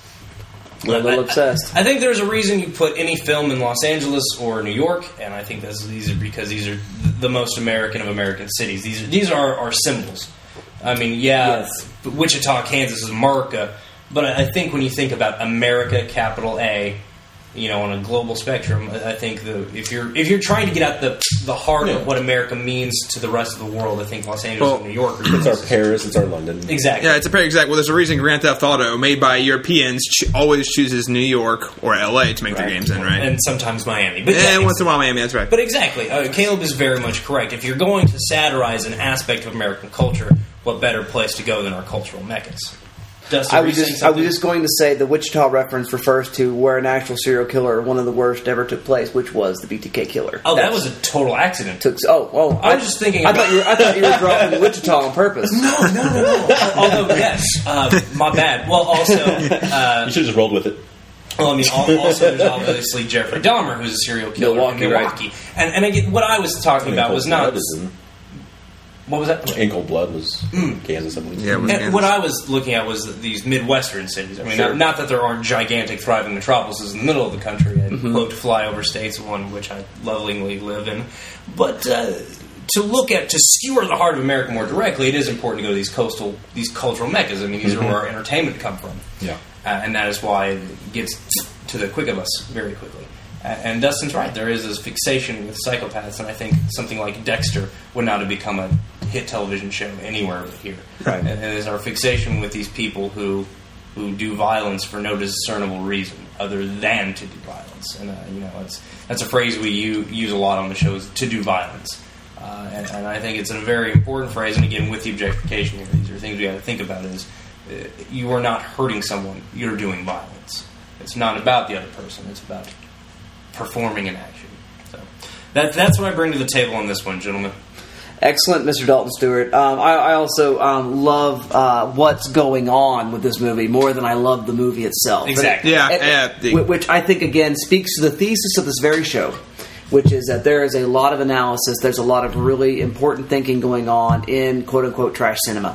A little obsessed. I, I think there's a reason you put any film in Los Angeles or New York, and I think that's, these are because these are the most American of American cities. These are, these are our symbols. I mean, yeah, yes. Wichita, Kansas is America, but I think when you think about America, capital A, you know, on a global spectrum, I think the if you're if you're trying to get at the the heart yeah. of what America means to the rest of the world, I think Los Angeles Well, and New York are It's our Paris, it's our London. exactly. Yeah, it's a very exact. Well, there's a reason Grand Theft Auto, made by Europeans, ch- always chooses New York or L A to make right. their games in, right? And sometimes Miami, but and yeah, once in a while Miami. That's right. But exactly, uh, Caleb is very much correct. If you're going to satirize an aspect of American culture, what better place to go than our cultural meccas? Dustin, I were was you saying just I was something? just going to say the Wichita reference refers to where an actual serial killer, one of the worst, ever took place, which was the B T K killer. Oh, that That's- was a total accident. Took, oh, oh! I was just thinking I about- thought you were, I thought you were dropping Wichita on purpose. No, no, no, no. Although, yes, uh, my bad. Well, also, uh, You should have just rolled with it. well, I mean, al- also there's obviously Jeffrey Dahmer, who's a serial killer Milwaukee, in Milwaukee, and and again, what I was talking about was not. What was that? In Cold Blood was Kansas, I believe. Yeah, it was And Kansas. what I was looking at was these Midwestern cities. I mean, Sure. not, not that there aren't gigantic, thriving metropolises in the middle of the country. I Mm-hmm. quote flyover states, one which I lovingly live in. But uh, to look at, to skewer the heart of America more directly, it is important to go to these coastal, these cultural meccas. I mean, these Mm-hmm. are where our entertainment come from. Yeah. Uh, and that is why it gets to the quick of us very quickly. Uh, and Dustin's right. There is this fixation with psychopaths, and I think something like Dexter would not have become a hit television show anywhere but here. Right. And it is our fixation with these people who who do violence for no discernible reason other than to do violence. And uh, you know, it's that's a phrase we u- use a lot on the show, is to do violence. Uh, and, and I think it's a very important phrase. And again, with the objectification here, these are things we got to think about. Is uh, you are not hurting someone; you're doing violence. It's not about the other person; it's about performing an action. So that, that's what I bring to the table on this one, gentlemen. Excellent, Mister Dalton Stewart. Um, I, I also um, love uh, what's going on with this movie more than I love the movie itself. Exactly. Yeah, And- yeah, the- whi- which I think, again, speaks to the thesis of this very show, which is that there is a lot of analysis, there's a lot of really important thinking going on in quote-unquote trash cinema.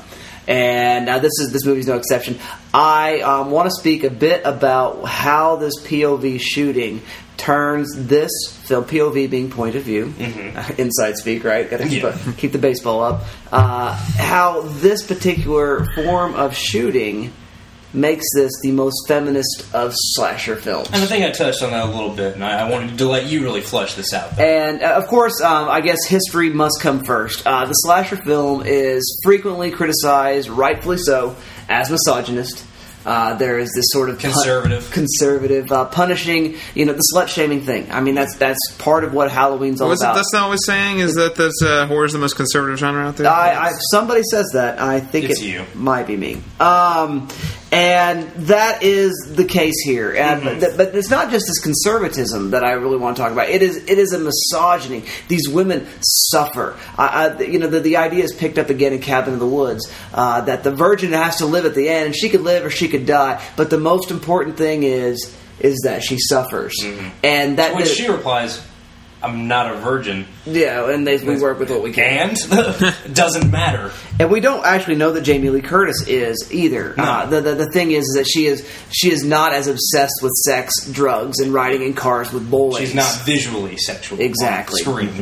And uh, this is this movie's no exception. I um, want to speak a bit about how this P O V shooting turns this film, P O V being point of view, Mm-hmm. uh, inside speak, right? Got to keep, Yeah. a- keep the baseball up. Uh, how this particular form of shooting makes this the most feminist of slasher films. And I think I touched on that a little bit, and I, I wanted to let you really flesh this out. And, uh, of course, um, I guess history must come first. Uh, the slasher film is frequently criticized, rightfully so, as misogynist. Uh, there is this sort of Conservative. pun- conservative, uh, punishing, you know, the slut shaming thing. I mean, that's that's part of what Halloween's all Was it, about. that's not what we're saying? Is that that's, uh, horror is the most conservative genre out there? I, I, somebody says that. I think It's it you. might be me. Um, and that is the case here. And Mm-hmm. but, but it's not just this conservatism that I really want to talk about. It is it is a misogyny. These women suffer. I, I, you know, the, the idea is picked up again in Cabin in the Woods uh, that the virgin has to live at the end. She could live or she could die. But the most important thing is is that she suffers. And that When that- she replies, "I'm not a virgin," yeah, and they, we work with what we can. and it doesn't matter. And we don't actually know that Jamie Lee Curtis is either. No. Uh, the, the the thing is that she is she is not as obsessed with sex, drugs, and riding in cars with boys. She's not visually sexual. Exactly. On screen.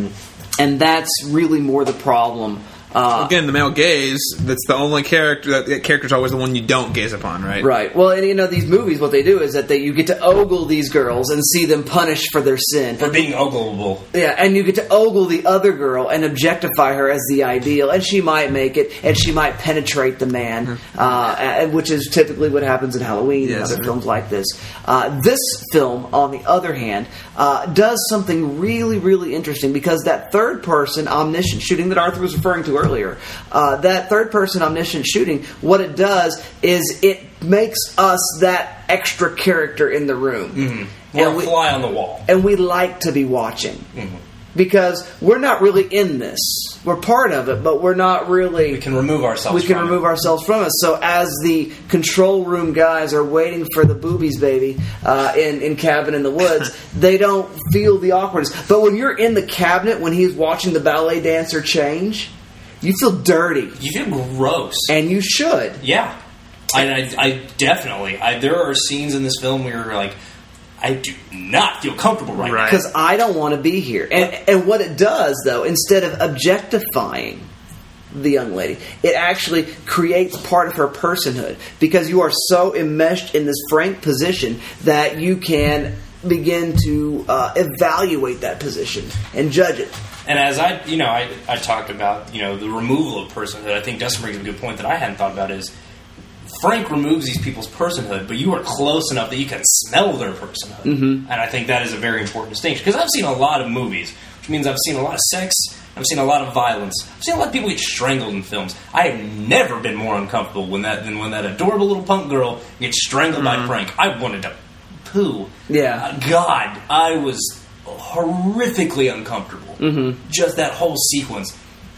And that's really more the problem. Uh, Again, the male gaze, that's the only character, that, that character's always the one you don't gaze upon, right? Right. Well, and you know, these movies, what they do is that they, you get to ogle these girls and see them punished for their sin. For being ogleable. Yeah, and you get to ogle the other girl and objectify her as the ideal, and she might make it, and she might penetrate the man, mm-hmm. uh, which is typically what happens in Halloween yes. and other films like this. Uh, this film, on the other hand, uh, does something really, really interesting, because that third-person omniscient shooting that Arthur was referring to earlier, uh, that third-person omniscient shooting, what it does is it makes us that extra character in the room. Mm-hmm. We're and a we, fly on the wall. And we like to be watching. Mm-hmm. Because we're not really in this. We're part of it, but we're not really... We can remove ourselves We can from remove it. ourselves from it. So as the control room guys are waiting for the boobies, baby, uh, in, in Cabin in the Woods, they don't feel the awkwardness. But when you're in the cabinet, when he's watching the ballet dancer change, you feel dirty. You feel gross. And you should. Yeah. I, I, I definitely... I, there are scenes in this film where you're like... I do not feel comfortable right, right. now. Because I don't want to be here. And, and what it does, though, instead of objectifying the young lady, it actually creates part of her personhood. Because you are so enmeshed in this frank position that you can begin to uh, evaluate that position and judge it. And as I, you know, I, I talked about, you know, the removal of personhood, I think Dustin brings a good point that I hadn't thought about is Frank removes these people's personhood, but you are close enough that you can smell their personhood. Mm-hmm. And I think that is a very important distinction. Because I've seen a lot of movies, which means I've seen a lot of sex, I've seen a lot of violence, I've seen a lot of people get strangled in films. I have never been more uncomfortable when that than when that adorable little punk girl gets strangled mm-hmm. by Frank. I wanted to poo. Yeah. Uh, God, I was horrifically uncomfortable. Mm-hmm. Just that whole sequence.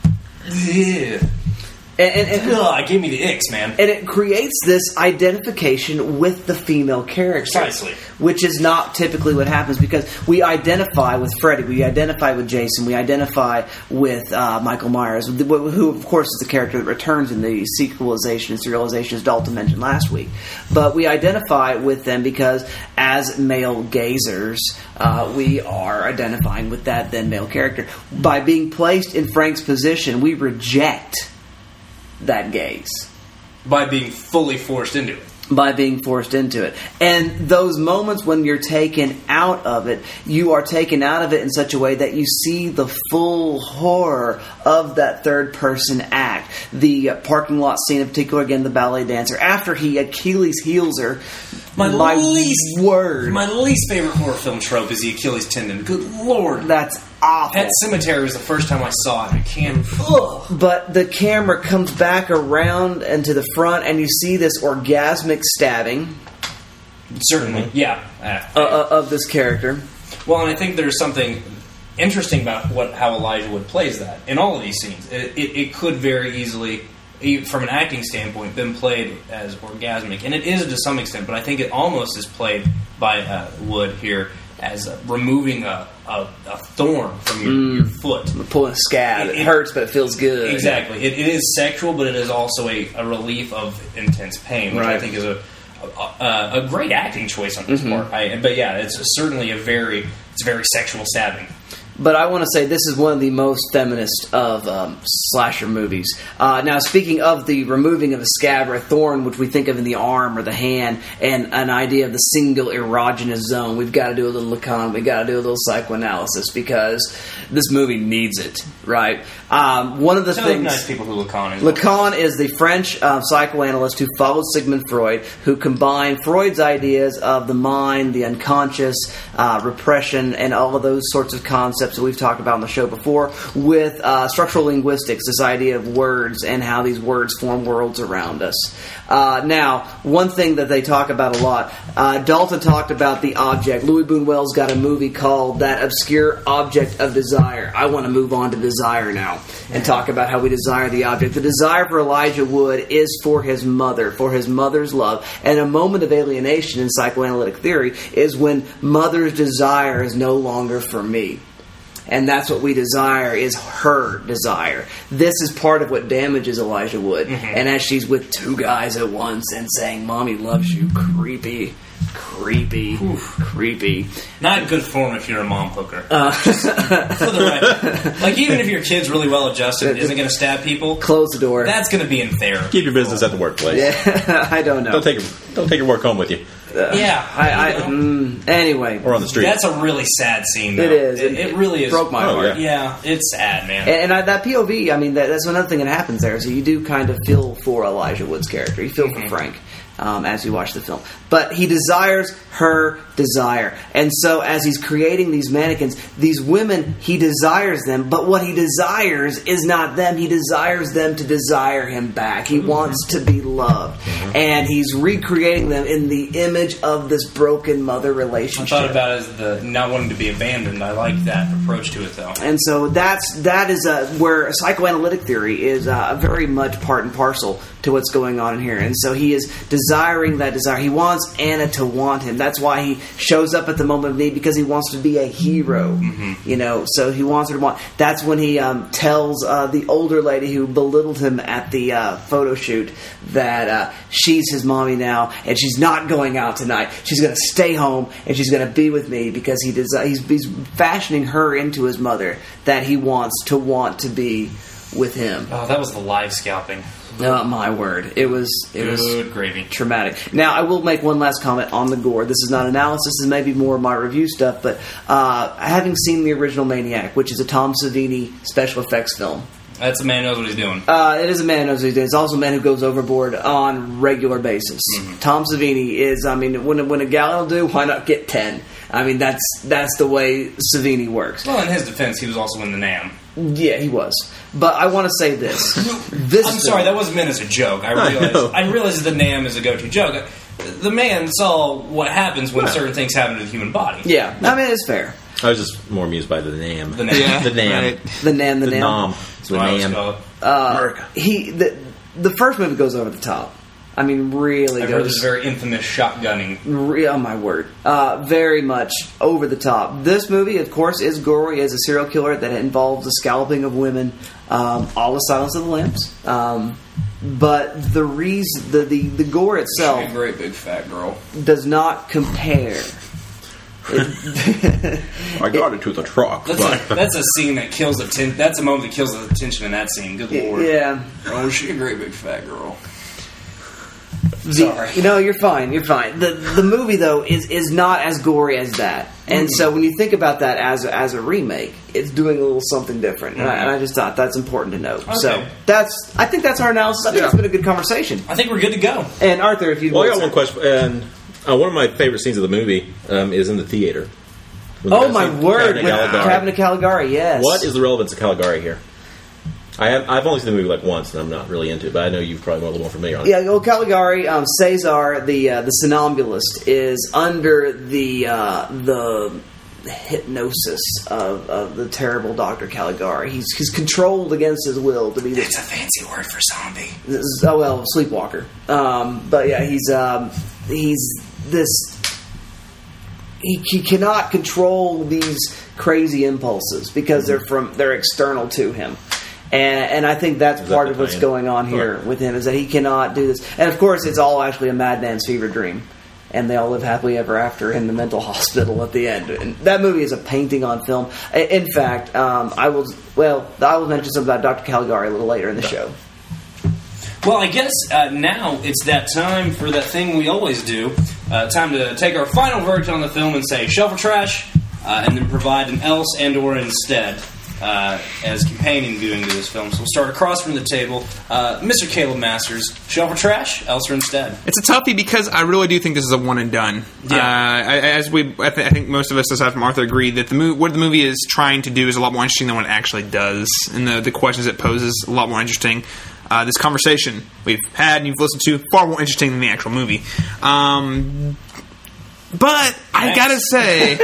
Yeah. And, and, and Ugh, it gave me the icks, man. And it creates this identification with the female character. Precisely. Which is not typically what happens, because we identify with Freddy, we identify with Jason, we identify with uh, Michael Myers, who, of course, is the character that returns in the sequelization and serialization, as Dalton mentioned last week. But we identify with them because, as male gazers, uh, we are identifying with that then male character. By being placed in Frank's position, we reject that gaze. By being fully forced into it. By being forced into it. And those moments when you're taken out of it, you are taken out of it in such a way that you see the full horror of that third person act. The uh, parking lot scene in particular, again, the ballet dancer, after he Achilles heals her, my, my least word. My least favorite horror film trope is the Achilles tendon. Good Lord. That's awful. Pet Sematary was the first time I saw it. I can't. Ugh. But the camera comes back around and to the front, and you see this orgasmic stabbing. Certainly, yeah. Uh, uh, of this character. Well, and I think there's something interesting about what how Elijah Wood plays that in all of these scenes. It, it, it could very easily, from an acting standpoint, been played as orgasmic, and it is to some extent. But I think it almost is played by uh, Wood here as uh, removing a, a, a thorn from your, mm. your foot. Pulling a scab. It, it hurts, but it feels good. Exactly. It, it is sexual, but it is also a, a relief of intense pain, which right. I think is a a, a great acting choice on his mm-hmm. part. I, but yeah, it's certainly a very it's very sexual stabbing. But I want to say this is one of the most feminist of um, slasher movies. Uh, now, speaking of the removing of a scab or a thorn, which we think of in the arm or the hand, and an idea of the single erogenous zone, we've got to do a little Lacan, we've got to do a little psychoanalysis, because this movie needs it, right? Um, one of the Tell things... nice people who Lacan is. Lacan is the French uh, psychoanalyst who followed Sigmund Freud, who combined Freud's ideas of the mind, the unconscious, uh, repression, and all of those sorts of concepts that we've talked about on the show before, with uh, structural linguistics, this idea of words and how these words form worlds around us. Uh, now, one thing that they talk about a lot, uh, Dalton talked about the object. Louis Buñuel's got a movie called That Obscure Object of Desire. I want to move on to desire now and talk about how we desire the object. The desire for Elijah Wood is for his mother, for his mother's love. And a moment of alienation in psychoanalytic theory is when mother's desire is no longer for me. And that's what we desire, is her desire. This is part of what damages Elijah Wood. Mm-hmm. And as she's with two guys at once and saying, "Mommy loves you," creepy. creepy. Oof. Creepy. Not good form if you're a mom hooker. Uh, Just for the record. Like, even if your kid's really well adjusted and isn't going to stab people, close the door. That's going to be in therapy. Keep your business at the workplace. Yeah, I don't know. Don't take your, don't take your work home with you. Uh, yeah. I, I, mm, anyway. Or on the street. That's a really sad scene, though. It is. It, It, it really is. broke my oh, heart. Yeah. yeah, it's sad, man. And, and I, that P O V, I mean, that, that's another thing that happens there. So you do kind of feel for Elijah Wood's character. You feel mm-hmm. for Frank um, as you watch the film. But he desires her desire. And so as he's creating these mannequins, these women, he desires them. But what he desires is not them. He desires them to desire him back. He mm-hmm. wants to be loved. Mm-hmm. And he's recreating them in the image of this broken mother relationship. I thought about it as the not wanting to be abandoned. I like that approach to it, though. And so that's that is a, where psychoanalytic theory is uh, very much part and parcel to what's going on in here. And so he is desiring that desire. He wants Anna to want him. That's why he shows up at the moment of need, because he wants to be a hero. Mm-hmm. You know, so he wants her to want. That's when he um, tells uh, the older lady who belittled him at the uh, photo shoot that uh, she's his mommy now, and she's not going out tonight. She's going to stay home, and she's going to be with me, because he desi- he's, he's fashioning her into his mother that he wants to want to be with him. Oh, that was the live scalping. Oh, my word. It was it Good was gravy. Traumatic. Now, I will make one last comment on the gore. This is not analysis. This is maybe more my review stuff. But uh, having seen the original Maniac, which is a Tom Savini special effects film. That's a man who knows what he's doing. Uh, it is a man who knows what he's doing. It's also a man who goes overboard on regular basis. Mm-hmm. Tom Savini is, I mean, when, when a gal will do, why not get ten? I mean, that's that's the way Savini works. Well, in his defense, he was also in the Nam. Yeah, he was. But I want to say this. this I'm film, sorry, that wasn't meant as a joke. I realized I, I realized the Nam is a go-to joke. The man saw what happens when certain things happen to the human body. Yeah, I mean, it's fair. I was just more amused by the Nam. The Nam. Yeah, the Nam. Right. The Nam, the, the Nam. Nam. The Nam. Uh, America. He, the, the first movie goes over the top. I mean, really I've goes... heard this very infamous shotgunning. Re- oh, my word. Uh, very much over the top. This movie, of course, is gory as a serial killer that involves the scalping of women, um, all the Silence of the Lambs. Um, but the reason, the, the, the gore itself... She's a great big fat girl. ...does not compare... It, I got it to the truck. That's, a, that's a scene that kills the ten- That's a moment that kills the tension in that scene. Good lord. Yeah. Oh, she's a great big fat girl. Sorry. The, no, you're fine. You're fine. The the movie though is, is not as gory as that, and mm-hmm. so when you think about that as a, as a remake, it's doing a little something different, mm-hmm. and, I, and I just thought that's important to note. Okay. So that's I think that's our analysis. I think yeah. it's been a good conversation. I think we're good to go. And Arthur, if you well, I got one question, and uh, one of my favorite scenes of the movie um, is in the theater. Oh my word! With Cabin of Caligari, yes. What is the relevance of Caligari here? I have, I've only seen the movie like once, and I'm not really into it, but I know you've probably a little more familiar on it. Yeah, well, Caligari, um, Caesar, the uh, the somnambulist, is under the uh, the hypnosis of, of the terrible Doctor Caligari. He's he's controlled against his will to be this. That's a fancy word for zombie. This is, oh well, sleepwalker. Um, but yeah, he's um, he's this. He, he cannot control these crazy impulses because they're from they're external to him. And, and I think that's part of what's going on here with him, is that he cannot do this. And of course, it's all actually a madman's fever dream. And they all live happily ever after in the mental hospital at the end. And that movie is a painting on film. In fact, um, I will, well, I will mention something about Doctor Caligari a little later in the show. Well, I guess uh, now it's that time for that thing we always do. Uh, time to take our final verdict on the film and say shelf or trash, uh, and then provide an else and or instead. Uh, as companion viewing to this film. So we'll start across from the table. Uh, Mister Caleb Masters, shelf or trash, else or instead? It's a toughie because I really do think this is a one and done. Yeah. Uh, as we, I, th- I think most of us, aside from Arthur, agree that the mo- what the movie is trying to do is a lot more interesting than what it actually does, and the, the questions it poses a lot more interesting. Uh, this conversation we've had and you've listened to far more interesting than the actual movie. Um, But I gotta say,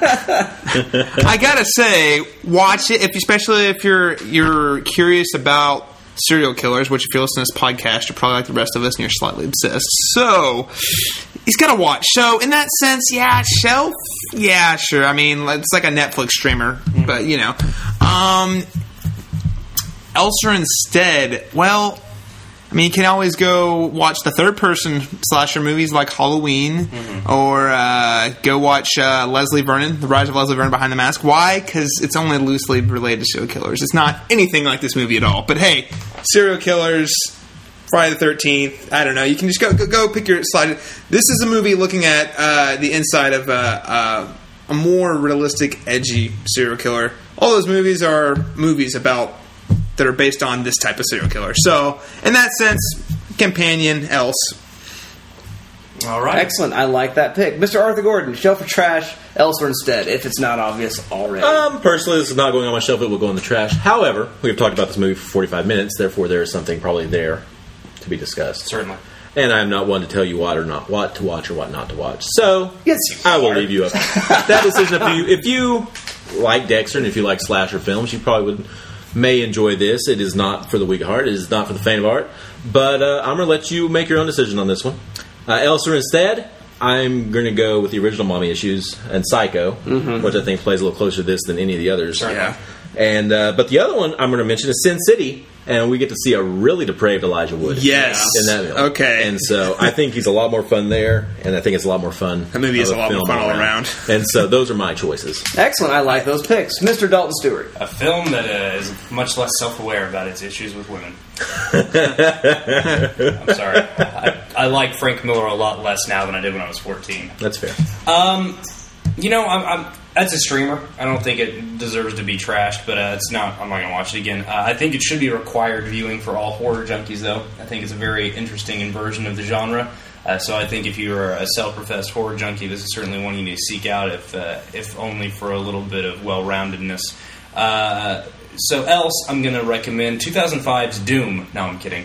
I gotta say, watch it. If especially if you're you're curious about serial killers, which if you listen to this podcast, you're probably like the rest of us and you're slightly obsessed. So he's got to watch. So in that sense, yeah, shelf, yeah, sure. I mean, it's like a Netflix streamer, mm-hmm. but you know, um, else or instead, well. I mean, you can always go watch the third-person slasher movies like Halloween, mm-hmm. or uh, go watch uh, Leslie Vernon, The Rise of Leslie Vernon Behind the Mask. Why? Because it's only loosely related to serial killers. It's not anything like this movie at all. But hey, serial killers, Friday the thirteenth, I don't know. You can just go go, go pick your slide. This is a movie looking at uh, the inside of uh, uh, a more realistic, edgy serial killer. All those movies are movies about that are based on this type of serial killer. So, in that sense, companion, else. All right. Excellent. I like that pick. Mister Arthur Gordon, shelf or trash, else or instead, if it's not obvious already. Um, personally, this is not going on my shelf. It will go in the trash. However, we've talked about this movie for forty-five minutes, therefore there is something probably there to be discussed. Certainly. And I'm not one to tell you what or not what to watch or what not to watch. So, yes, you I will are. leave you up that decision up to you. If you like Dexter and if you like slasher films, you probably would may enjoy this. It is not for the weak of heart. It is not for the faint of heart. But uh, I'm going to let you make your own decision on this one. Uh, else or instead, I'm going to go with the original Mommy Issues and Psycho, mm-hmm. which I think plays a little closer to this than any of the others. Sure. Yeah. And uh, but the other one I'm going to mention is Sin City, and we get to see a really depraved Elijah Wood. Yes. In that film. Okay. And so I think he's a lot more fun there, and I think it's a lot more fun. That movie is a lot more fun all around. And so those are my choices. Excellent. I like those picks. Mister Dalton Stewart. A film that uh, is much less self-aware about its issues with women. I'm sorry. I, I like Frank Miller a lot less now than I did when I was fourteen. That's fair. Um, you know, I'm, I'm, that's a streamer. I don't think it deserves to be trashed, but uh, it's not. I'm not going to watch it again. Uh, I think it should be required viewing for all horror junkies, though. I think it's a very interesting inversion of the genre. Uh, so I think if you're a self-professed horror junkie, this is certainly one you need to seek out, if uh, if only for a little bit of well-roundedness. Uh, so else, I'm going to recommend two thousand five's Doom. No, I'm kidding.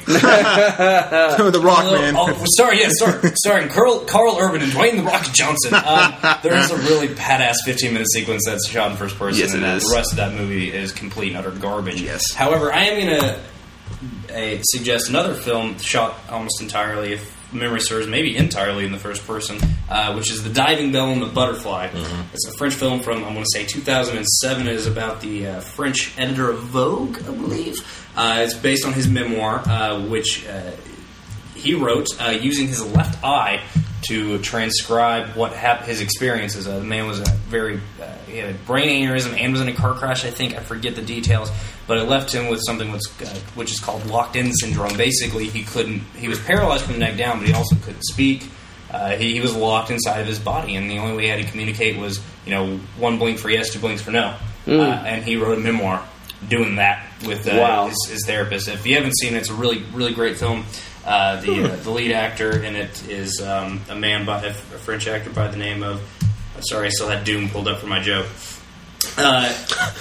The Rock, Although, man. Oh, sorry, yeah, sorry, starring Carl, Carl Urban and Dwayne The Rock Johnson. Um, there is a really badass fifteen-minute sequence that's shot in first person, Yes, it and that is. the rest of that movie is complete and utter garbage. Yes. However, I am going to uh, suggest another film shot almost entirely, if memory serves, maybe entirely in the first person, uh, which is The Diving Bell and the Butterfly. Mm-hmm. It's a French film from, I want to say, two thousand seven. It is about the uh, French editor of Vogue, I believe. Uh, it's based on his memoir, uh, which uh, he wrote uh, using his left eye to transcribe what hap- his experiences. Uh, the man was a very uh, he had a brain aneurysm and was in a car crash. I think I forget the details, but it left him with something which, uh, which is called locked-in syndrome. Basically, he couldn't. He was paralyzed from the neck down, but he also couldn't speak. Uh, he, he was locked inside of his body, and the only way he had to communicate was, you know, one blink for yes, two blinks for no. Mm. Uh, and he wrote a memoir doing that with uh, wow. his, his therapist. If you haven't seen it, it's a really, really great film. Uh, the uh, the lead actor in it is um, a man by a French actor by the name of. Sorry, I still had Doom pulled up for my joke. Uh,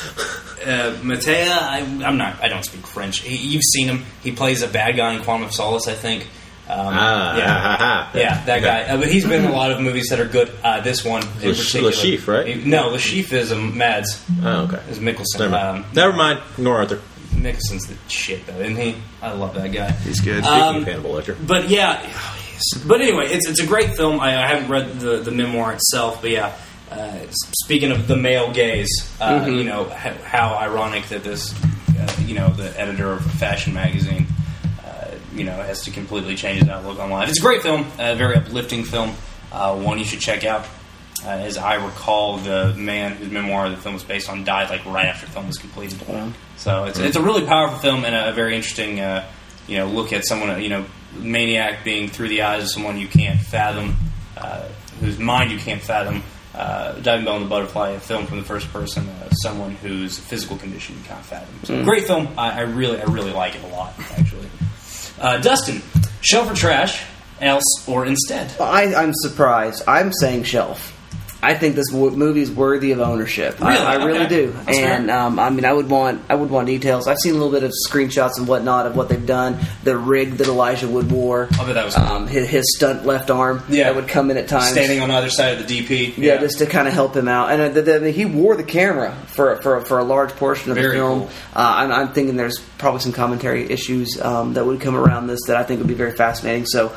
uh, Matteo, I, I'm not. I don't speak French. He, you've seen him. He plays a bad guy in Quantum of Solace, I think. Um, ah, yeah, ha, ha. yeah, that guy. Uh, but he's been in a lot of movies that are good. Uh, this one in Le, particular. Le Chiffre, right? He, no, Le Chiffre is a Mads. Oh, okay. Is Mickelson. Never mind. Um, Never mind. Ignore Arthur. Mickelson the shit, though, isn't he? I love that guy. He's good. Um, Speaking of Hannibal Lecter. But yeah, but anyway, it's it's a great film. I, I haven't read the, the memoir itself, but yeah. Uh, speaking of the male gaze, uh, mm-hmm. you know how, how ironic that this, uh, you know, the editor of a fashion magazine, uh, you know, has to completely change his outlook on life. It's a great film, a very uplifting film, uh, one you should check out. Uh, as I recall, the man whose memoir the film was based on died like right after the film was completed. Wow. So it's it's a really powerful film and a, a very interesting, uh, you know, look at someone, you know, maniac being through the eyes of someone you can't fathom, uh, whose mind you can't fathom. Uh, Diving Bell and the Butterfly, a film from the first person, uh, someone whose physical condition you can't fathom. So, mm. Great film. I, I really, I really like it a lot, actually. Uh, Dustin, shelf or trash, else or instead? I, I'm surprised. I'm saying shelf. I think this w- movie is worthy of ownership. Really? I, I really okay. do. That's and um, I mean, I would want, I would want details. I've seen a little bit of screenshots and whatnot of what they've done. The rig that Elijah Wood wore. I bet that was cool. um, his, his stunt left arm. Yeah. That would come in at times. Standing on either side of the D P. Yeah, Yeah, just to kind of help him out. And uh, the, the, he wore the camera for for for a large portion of Very the film. cool. Uh, I'm, I'm thinking there's probably some commentary issues um, that would come around this that I think would be very fascinating. So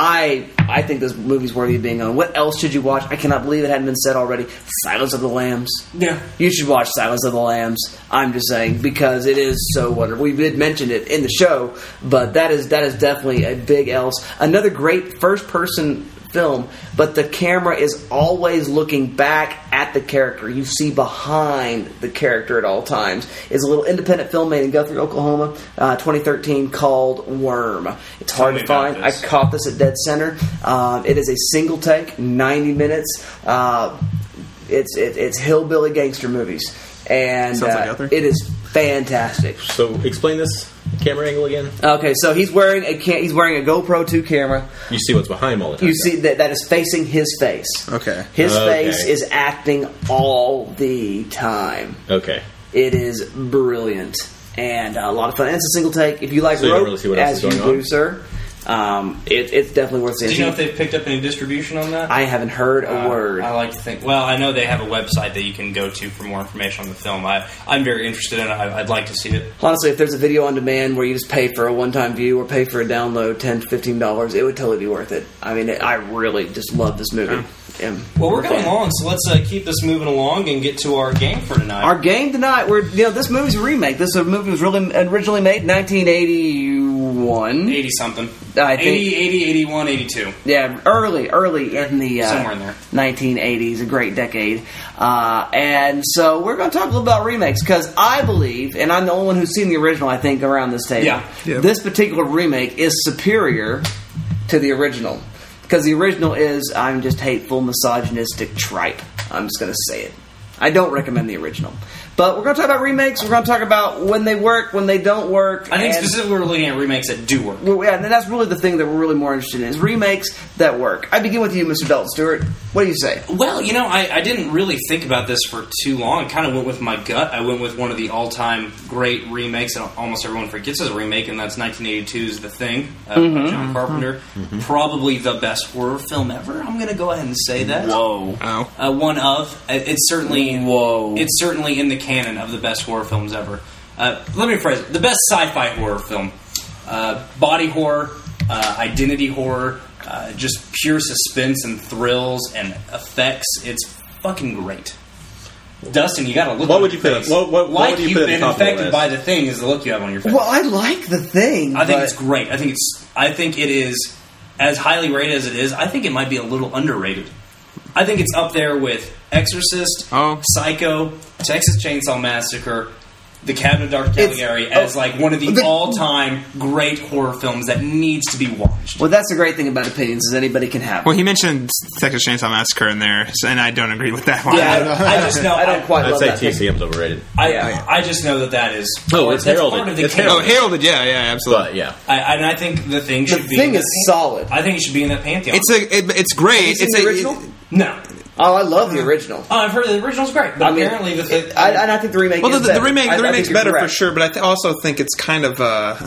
I I think this movie's worthy of being on. What else should you watch? I cannot believe it hadn't been said already. Silence of the Lambs. Yeah. You should watch Silence of the Lambs. I'm just saying, because it is so wonderful. We did mention it in the show, but that is that is definitely a big else. Another great first-person film, but the camera is always looking back at the character. You see behind the character at all times. It's a little independent film made in Guthrie, Oklahoma, uh, twenty thirteen, called Worm. It's Tell hard me to about find. this. I caught this at Dead Center. Um, it is a single take, ninety minutes. Uh, it's it, it's hillbilly gangster movies, and Sounds like uh, Guthrie. it is fantastic. So explain this camera angle again. Okay, so he's wearing a ca- he's wearing a GoPro two camera. You see what's behind him all the time. You see that that is facing his face. Okay. His Okay. face is acting all the time. Okay. It is brilliant and a lot of fun. And it's a single take. If you like So you don't rope, really see what else as is you going do, on? sir, um, it, it's definitely worth seeing. Do you know if they've picked up any distribution on that? I haven't heard a Uh, word. I like to think. Well, I know they have a website that you can go to for more information on the film. I, I'm very interested in it. I, I'd like to see it. Honestly, if there's a video on demand where you just pay for a one-time view or pay for a download, ten to fifteen dollars, it would totally be worth it. I mean, it, I really just love this movie. Yeah. Well, we're a going fan. along, so let's uh, keep this moving along and get to our game for tonight. Our game tonight, we're you know this movie's a remake. This movie was really originally made in nineteen eighty-one, eighty something, I think. eighty, eighty, eighty-one, eighty-two. Yeah, early, early in the uh, Somewhere in there. nineteen eighties, a great decade. Uh, and so we're going to talk a little about remakes because I believe, and I'm the only one who's seen the original, I think, around this table. Yeah. Yeah. This particular remake is superior to the original. Because the original is, I'm just hateful, misogynistic tripe. I'm just going to say it. I don't recommend the original. But we're going to talk about remakes. We're going to talk about when they work, when they don't work. I think and- specifically we're looking at remakes that do work. well, yeah, and that's really the thing that we're really more interested in is remakes that work. I begin with you, Mister Dalton Stewart. What do you say? Well, you know, I, I didn't really think about this for too long. I kind of went with my gut. I went with one of the all-time great remakes that almost everyone forgets is a remake, and that's nineteen eighty-two's The Thing, uh, Mhm. by John Carpenter. Probably the best horror film ever. I'm going to go ahead and say that. Whoa. Oh. Uh, one of. Uh, It's certainly. Whoa. It's certainly in the canon of the best horror films ever. Uh, let me rephrase it. The best sci-fi horror film. Uh, body horror, uh, identity horror, uh, just pure suspense and thrills and effects. It's fucking great. Dustin, you got to look. What on would your you put face. it- what- what- what like would you you've put at the been top of the infected list? by the thing is the look you have on your face. Well, I like the thing. I think but it's great. I think it's. I think it is as highly rated as it is. I think it might be a little underrated. I think it's up there with Exorcist, Oh. Psycho, Texas Chainsaw Massacre, The Cabinet of Doctor It's- Caligari as oh, like one of the, the- all-time great horror films that needs to be watched. Well, that's the great thing about opinions is anybody can have. Well, he mentioned Texas Chainsaw Massacre in there, so- and I don't agree with that one. Yeah, I, I just know. I don't quite I'd love say that thing. T C M's overrated. I, Yeah. I just know that that is. Oh, it's that's heralded. part of the It's canon. Oh, heralded, yeah, yeah, absolutely. But yeah, I, and I think the thing The should be. thing in that is pan- solid. I think it should be in that pantheon. It's a, it, it's great. Have you seen it's the a, original? no. Oh, I love the original. Oh, I've heard the original's great, but I mean, apparently the thing. I, and I think the remake Well, is the, the better. remake, I- I the think remake's you're better for correct. sure, but I th- also think it's kind of. Uh,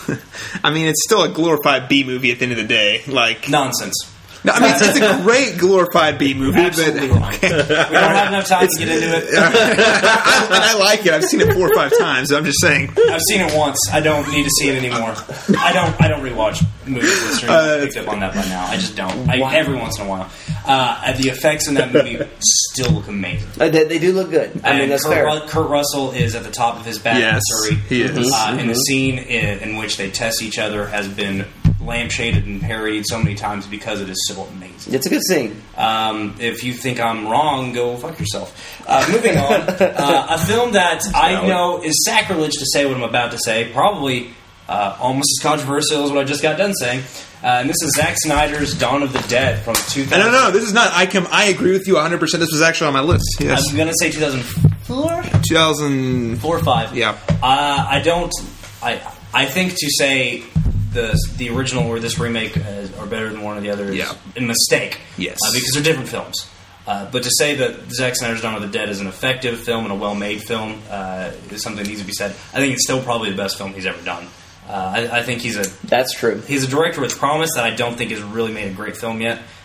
I mean, it's still a glorified B movie at the end of the day. Like Nonsense. no, I mean, it's, it's a great glorified B movie, Absolutely but wrong. We don't have enough time to get into it. I, and I like it. I've seen it four or five times. I'm just saying. I've seen it once. I don't need to see it anymore. I don't. I don't rewatch movies. Listeners Uh, picked up on that by now. I just don't. I, every once in a while, uh, the effects in that movie still look amazing. Uh, they, they do look good. I mean, And that's Kurt, fair. Ru- Kurt Russell is at the top of his Batman Yes, story. he is. Uh, And the Mhm. scene in, in which they test each other has been lampshaded and parodied so many times because it is so amazing. It's a good scene. Um, if you think I'm wrong, go fuck yourself. Uh, moving on, uh, a film that I valid. know is sacrilege to say what I'm about to say, probably uh, almost as controversial as what I just got done saying. Uh, and this is Zack Snyder's Dawn of the Dead from two thousand. I don't know. This is not. I can. I agree with you one hundred percent. This was actually on my list. Yes. I'm going to say two thousand four? two thousand Four or five. Yeah. Uh, I don't. I I think to say the the original or this remake uh, are better than one or the other is Yeah. a mistake. Yes. Uh, because they're different films. Uh, but to say that Zack Snyder's Dawn of the Dead is an effective film and a well-made film uh, is something that needs to be said. I think it's still probably the best film he's ever done. Uh, I, I think he's a That's true. he's a director with promise that I don't think has really made a great film yet.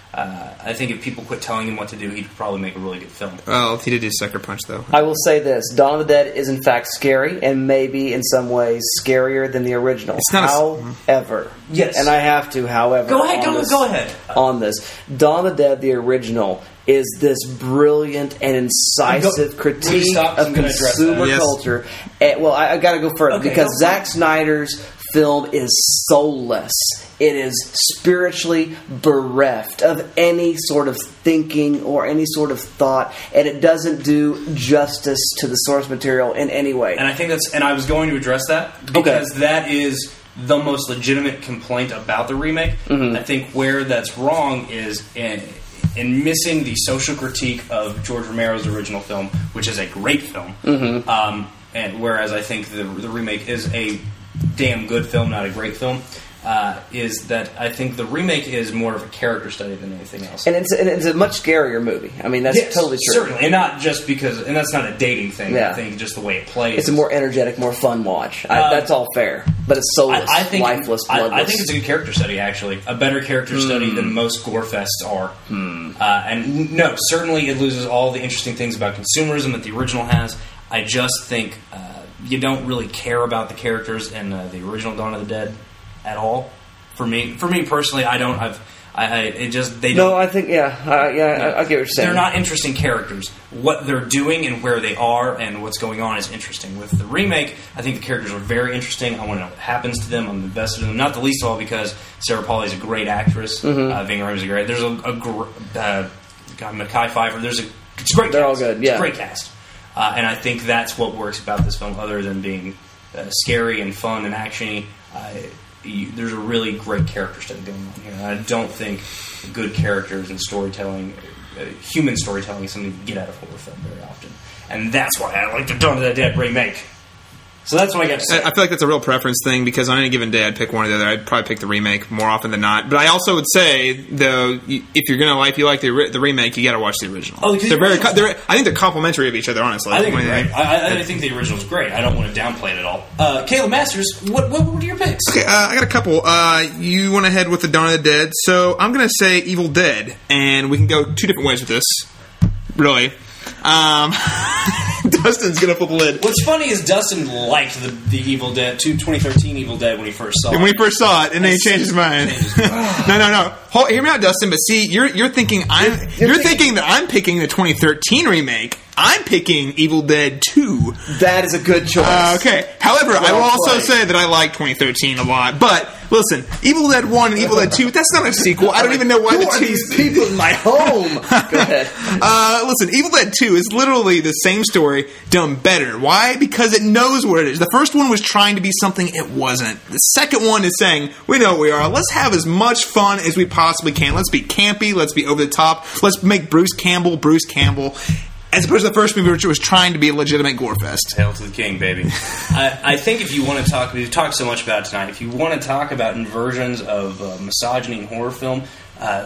Uh, I think if people quit telling him what to do, he'd probably make a really good film. Well, he did do Sucker Punch, though. I will say this: Dawn of the Dead is in fact scary, and maybe in some ways scarier than the original. It's not however, a, yes, and I have to, however, go ahead, go, this, go ahead. On this, Dawn of the Dead, the original, is this brilliant and incisive go, critique of consumer yes. culture. And, well, I, I got to go further okay, because no Zack Snyder's film is soulless. It is spiritually bereft of any sort of thinking or any sort of thought, and it doesn't do justice to the source material in any way. And I think that's, and I was going to address that because okay. that is the most legitimate complaint about the remake. Mm-hmm. I think where that's wrong is in, in missing the social critique of George Romero's original film, which is a great film. Mm-hmm. Um, and whereas I think the the remake is a damn good film, not a great film. Uh, is that I think the remake is more of a character study than anything else, and it's, and it's a much scarier movie. I mean, that's yes, totally true. Certainly, and not just because, and that's not a dating thing. Yeah. I think just the way it plays. It's a more energetic, more fun watch. I, Uh, that's all fair, but it's soulless, I, I think, lifeless, I, bloodless. I think it's a good character study, actually, a better character mm. study than most gore fests are. Mm. Uh, and no, certainly it loses all the interesting things about consumerism that the original has. I just think uh, you don't really care about the characters in uh, the original Dawn of the Dead at all. For me, for me personally, I don't. I've, I, I it just they don't. No, I think yeah, uh, yeah. No, I, I get what you're saying. They're not interesting characters. What they're doing and where they are and what's going on is interesting. With the remake, I think the characters are very interesting. I want to know what happens to them. I'm invested in them. Not the least of all because Sarah Polley is a great actress. Mm-hmm. Uh, Ving Rhames is great. There's a, a gr- uh, God, Mekhi Phifer. There's a it's a great. They're cast. all good. Yeah, it's a great cast. Uh, and I think that's what works about this film, other than being uh, scary and fun and actiony. Uh, You, there's a really great character study going on here. I don't think good characters and storytelling, uh, human storytelling, is something you get out of horror film very often. And that's why I like the Dawn of the Dead remake. So that's what I got to say. I feel like that's a real preference thing because on any given day I'd pick one or the other. I'd probably pick the remake more often than not. But I also would say, though, if you're going to like, if you like the, the remake, you got to watch the original. Oh, they're very. They're, I think they're complementary of each other. Honestly, I think it's great. I, I think the original is great. I don't want to downplay it at all. Uh, Caleb Masters, what, what what are your picks? Okay, uh, I got a couple. Uh, you went ahead with the Dawn of the Dead, so I'm going to say Evil Dead, and we can go two different ways with this. Really. Um, Dustin's gonna flip the lid. What's funny is Dustin liked the, the Evil Dead, twenty thirteen Evil Dead when he first saw when it. When he first saw it, and then he changed his mind. no, no, no. Hold, hear me out, Dustin. But see, you're you're thinking I'm you're, you're, you're thinking, thinking that I'm picking the twenty thirteen remake. I'm picking Evil Dead two. That is a good choice. Uh, okay. However, well I will also played. say that I like twenty thirteen a lot. But listen, Evil Dead one and Evil Dead two, that's not a sequel. I don't even know why Who the are two... these people in my home? Go ahead. Uh, listen, Evil Dead two is literally the same story done better. Why? Because it knows what it is. The first one was trying to be something it wasn't. The second one is saying, we know what we are. Let's have as much fun as we possibly can. Let's be campy. Let's be over the top. Let's make Bruce Campbell Bruce Campbell. As opposed to the first movie, which was trying to be a legitimate gore fest. Hail to the king, baby. I, I think if you want to talk, we've talked so much about it tonight, if you want to talk about inversions of uh, misogyny in horror film, uh,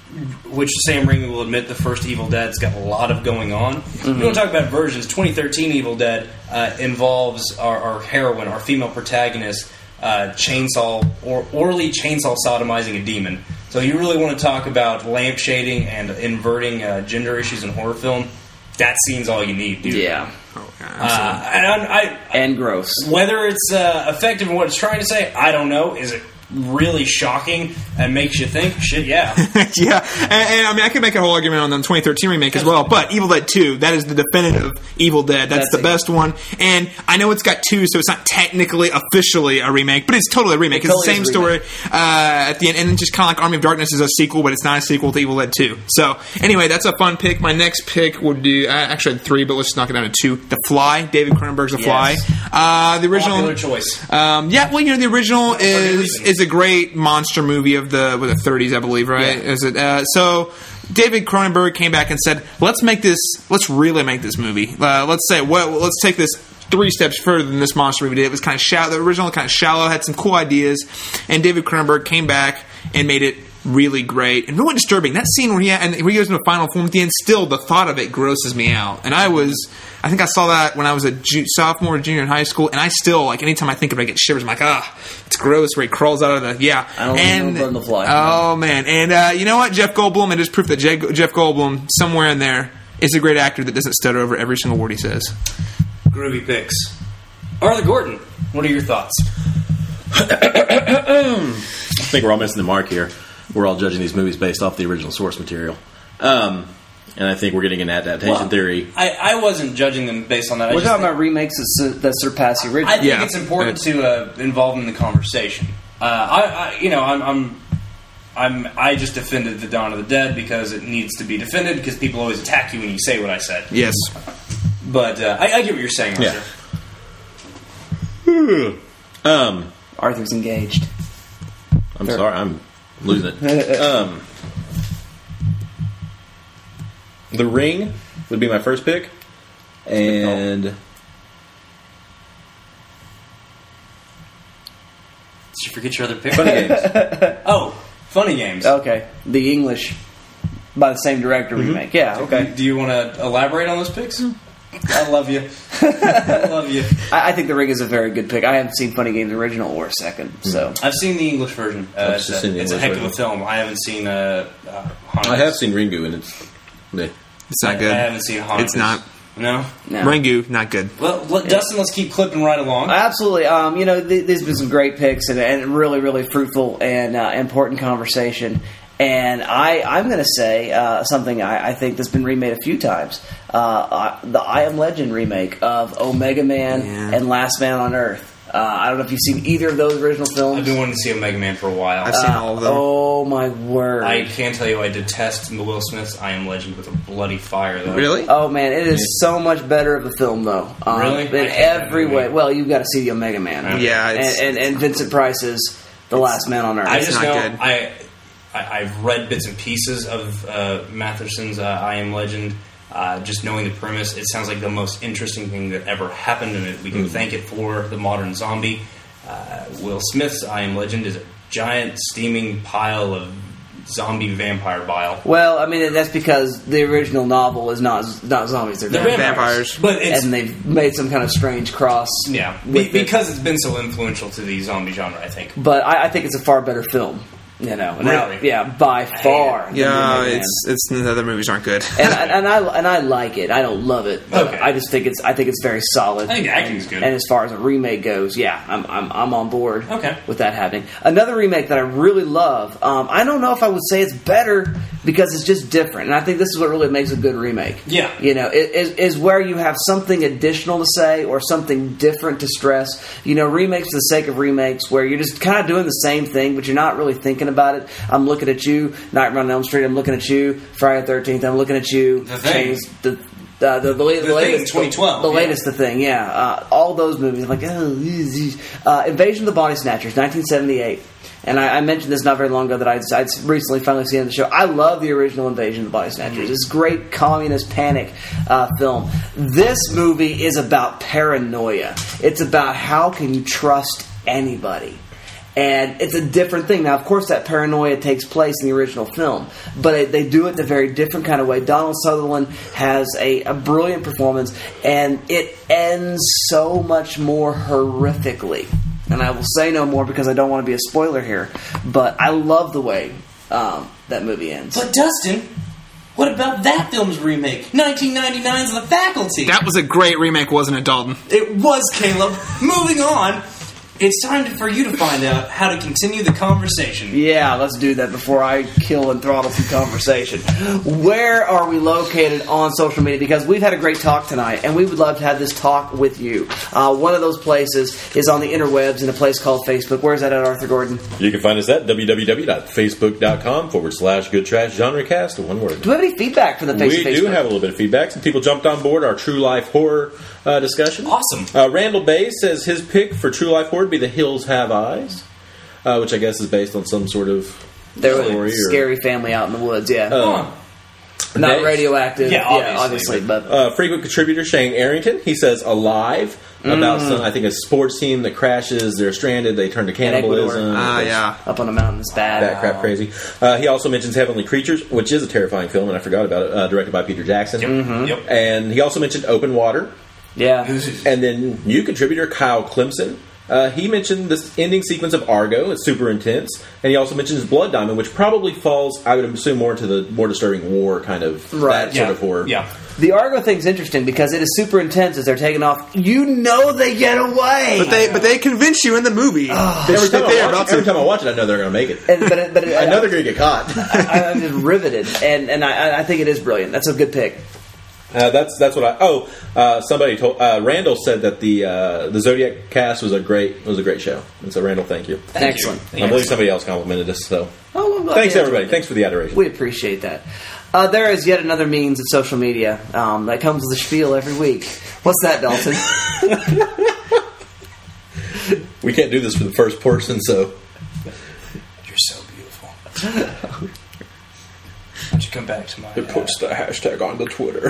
which Sam Raimi will admit the first Evil Dead's got a lot of going on. Mm-hmm. If you want to talk about versions, twenty thirteen Evil Dead uh, involves our, our heroine, our female protagonist, uh, chainsaw, or orally chainsaw sodomizing a demon. So you really want to talk about lampshading and inverting uh, gender issues in horror film, that scene's all you need, dude. Yeah. Oh, yeah, uh, and, I, I, and gross. Whether it's uh, effective in what it's trying to say, I don't know. Is it really shocking and makes you think? Shit, yeah. yeah. And, and I mean, I could make a whole argument on the twenty thirteen remake as well, but Evil Dead two, that is the definitive Evil Dead. That's, That's the best one. And I know it's got two, so it's not technically, officially a remake, but it's totally a remake. It it's totally the same story uh, at the end. And just kind of like Army of Darkness is a sequel, but it's not a sequel to Evil Dead two. So, anyway, that's a fun pick. My next pick would do, I actually had three, but let's just knock it down to two. The Fly. David Cronenberg's The yes. Fly. Uh, the original. Popular choice. Um, yeah, well, you know, the original is is a great monster movie of the with the thirties, I believe, right? Yeah. Is it? Uh, so David Cronenberg came back and said, "Let's make this. Let's really make this movie. Uh, let's say, well, let's take this three steps further than this monster movie did. It was kind of shallow. The original kind of shallow, had some cool ideas, and David Cronenberg came back and made it really great and really disturbing. That scene where he and where he goes into final form at the end, still the thought of it grosses me out. And I was, I think I saw that when I was a ju- sophomore or junior in high school, and I still, like, anytime I think of it, I get shivers. I'm like, ah, it's gross where he crawls out of the, yeah. I don't and, know the fly. Oh, man. And uh, you know what? Jeff Goldblum, it is proof that Jeff Jeff Goldblum, somewhere in there, is a great actor that doesn't stutter over every single word he says. Groovy picks. Arthur Gordon, what are your thoughts? I think we're all missing the mark here. We're all judging these movies based off the original source material. Um, and I think we're getting an adaptation well, theory. I, I wasn't judging them based on that. We're talking about remakes that, su- that surpass the original. I think Yeah. it's important to uh, involve them in the conversation. Uh, I, I, you know, I'm, I'm, I'm, I just defended the Dawn of the Dead because it needs to be defended because people always attack you when you say what I said. Yes. But uh, I, I get what you're saying, Arthur. Yeah. um, Arthur's engaged. I'm They're, sorry, I'm losing it. Um, The Ring would be my first pick, and did you forget your other pick? Funny Games. Oh, Funny Games. Okay, the English by the same director mm-hmm. remake. Yeah. Okay. Do, do you want to elaborate on those picks? I love you. I love you. I, I think The Ring is a very good pick. I haven't seen Funny Games original or second, so I've seen the English version. Uh, it's a, seen the it's English a heck version. of a film. I haven't seen. Uh, uh, I have seen Ringu, and it's meh. It's not good. I haven't seen Hanukkah. It's not. No? no. Ringu, not good. Well, let, yeah. Dustin, let's keep clipping right along. Absolutely. Um, you know, th- there's been some great picks and, and really, really fruitful and uh, important conversation. And I, I'm going to say uh, something I, I think that's been remade a few times. Uh, the I Am Legend remake of Omega Man yeah. and Last Man on Earth. Uh, I don't know if you've seen either of those original films. I've been wanting to see Omega Man for a while. I've seen uh, all of them. Oh, my word. I can tell you I detest the Will Smith's I Am Legend with a bloody fire, though. Really? Oh, man. It is so much better of a film, though. Um, really? In every way. Well, you've got to see the Omega Man. Yeah. It's, and, and, and Vincent Price's The Last Man on Earth. I just it's not know good. I, I, I've read bits and pieces of uh, Matherson's uh, I Am Legend. Uh, just knowing the premise, it sounds like the most interesting thing that ever happened, and we can mm-hmm. thank it for the modern zombie. Uh, Will Smith's I Am Legend is a giant steaming pile of zombie vampire bile. Well, I mean that's because the original novel is not not zombies; they're, they're vampires. vampires. But it's, and they've made some kind of strange cross. Yeah, be, because it's been so influential to the zombie genre, I think. But I, I think it's a far better film. You know, really? Now, yeah, by far. Yeah, it's it's the other movies aren't good, and, and I and I like it. I don't love it. But okay. I just think it's I think it's very solid. I think the acting's good. And as far as a remake goes, yeah, I'm I'm I'm on board. Okay. With that happening. Another remake that I really love. Um, I don't know if I would say it's better because it's just different, and I think this is what really makes a good remake. Yeah. You know, it, is is where you have something additional to say or something different to stress. You know, remakes for the sake of remakes, where you're just kind of doing the same thing, but you're not really thinking about it. I'm looking at you, Nightmare on Elm Street. I'm looking at you, Friday the thirteenth. I'm looking at you, The Thing. the uh, the, the, the, the latest twenty twelve, the yeah. latest, the thing, yeah. Uh, all those movies, I'm like, oh, uh, Invasion of the Body Snatchers, nineteen seventy-eight. And I, I mentioned this not very long ago that I'd, I'd recently finally seen on the show. I love the original Invasion of the Body Snatchers. Mm-hmm. It's a great communist panic uh, film. This movie is about paranoia. It's about how can you trust anybody. And it's a different thing. Now, of course, that paranoia takes place in the original film, but it, they do it in a very different kind of way. Donald Sutherland has a, a brilliant performance, and it ends so much more horrifically. And I will say no more because I don't want to be a spoiler here, but I love the way um, that movie ends. But Dustin, what about that film's remake? nineteen ninety-nine's The Faculty. That was a great remake, wasn't it, Dalton? It was, Caleb. Moving on. It's time for you to find out how to continue the conversation. Yeah, let's do that before I kill and throttle some conversation. Where are we located on social media? Because we've had a great talk tonight, and we would love to have this talk with you. Uh, one of those places is on the interwebs in a place called Facebook. Where's that at, Arthur Gordon? You can find us at www.facebook.com forward slash good trash genre cast, one word. Do we have any feedback for the face We Facebook? do have a little bit of feedback. Some people jumped on board our True Life Horror uh, discussion. Awesome. Uh, Randall Bay says his pick for True Life Horror would be The Hills Have Eyes, uh, which I guess is based on some sort of There was story. a scary family out in the woods, yeah. Uh, Not Next. radioactive. Yeah, Yeah, obviously. obviously. But Uh, frequent contributor Shane Arrington. He says Alive about Mm. some, I think, a sports team that crashes. They're stranded. They turn to cannibalism. Ah, There's yeah. up on a mountain is bad. That crap crazy. Uh, he also mentions Heavenly Creatures, which is a terrifying film, and I forgot about it. Uh, directed by Peter Jackson. Yep. Yep. And he also mentioned Open Water. Yeah. And then new contributor Kyle Clemson. Uh, he mentioned this ending sequence of Argo. It's super intense. And he also mentions Blood Diamond, which probably falls, I would assume, more into the more disturbing war kind of Right. that sort Yeah. of horror. Yeah. The Argo thing's interesting because it is super intense as they're taking off. You know they get away. But they but they convince you in the movie. Every, that time I they are watch about it, every to. time I watch it, I know they're going to make it. And, but it, but it, I know they're going to get caught. I, I'm just riveted, and and I, I think it is brilliant. That's a good pick. Uh, that's that's what I. Oh, uh, somebody told uh, Randall said that the uh, the Zodiac cast was a great was a great show, and so Randall, thank you. Thank Excellent. you. I believe somebody else complimented us. So Oh, well, thanks yeah. everybody. Thanks for the adoration. We appreciate that. Uh, there is yet another means of social media um, that comes with a spiel every week. What's that, Dalton? We can't do this for the first person, so You're so beautiful. Why don't you come back to my... it puts the hashtag on the Twitter.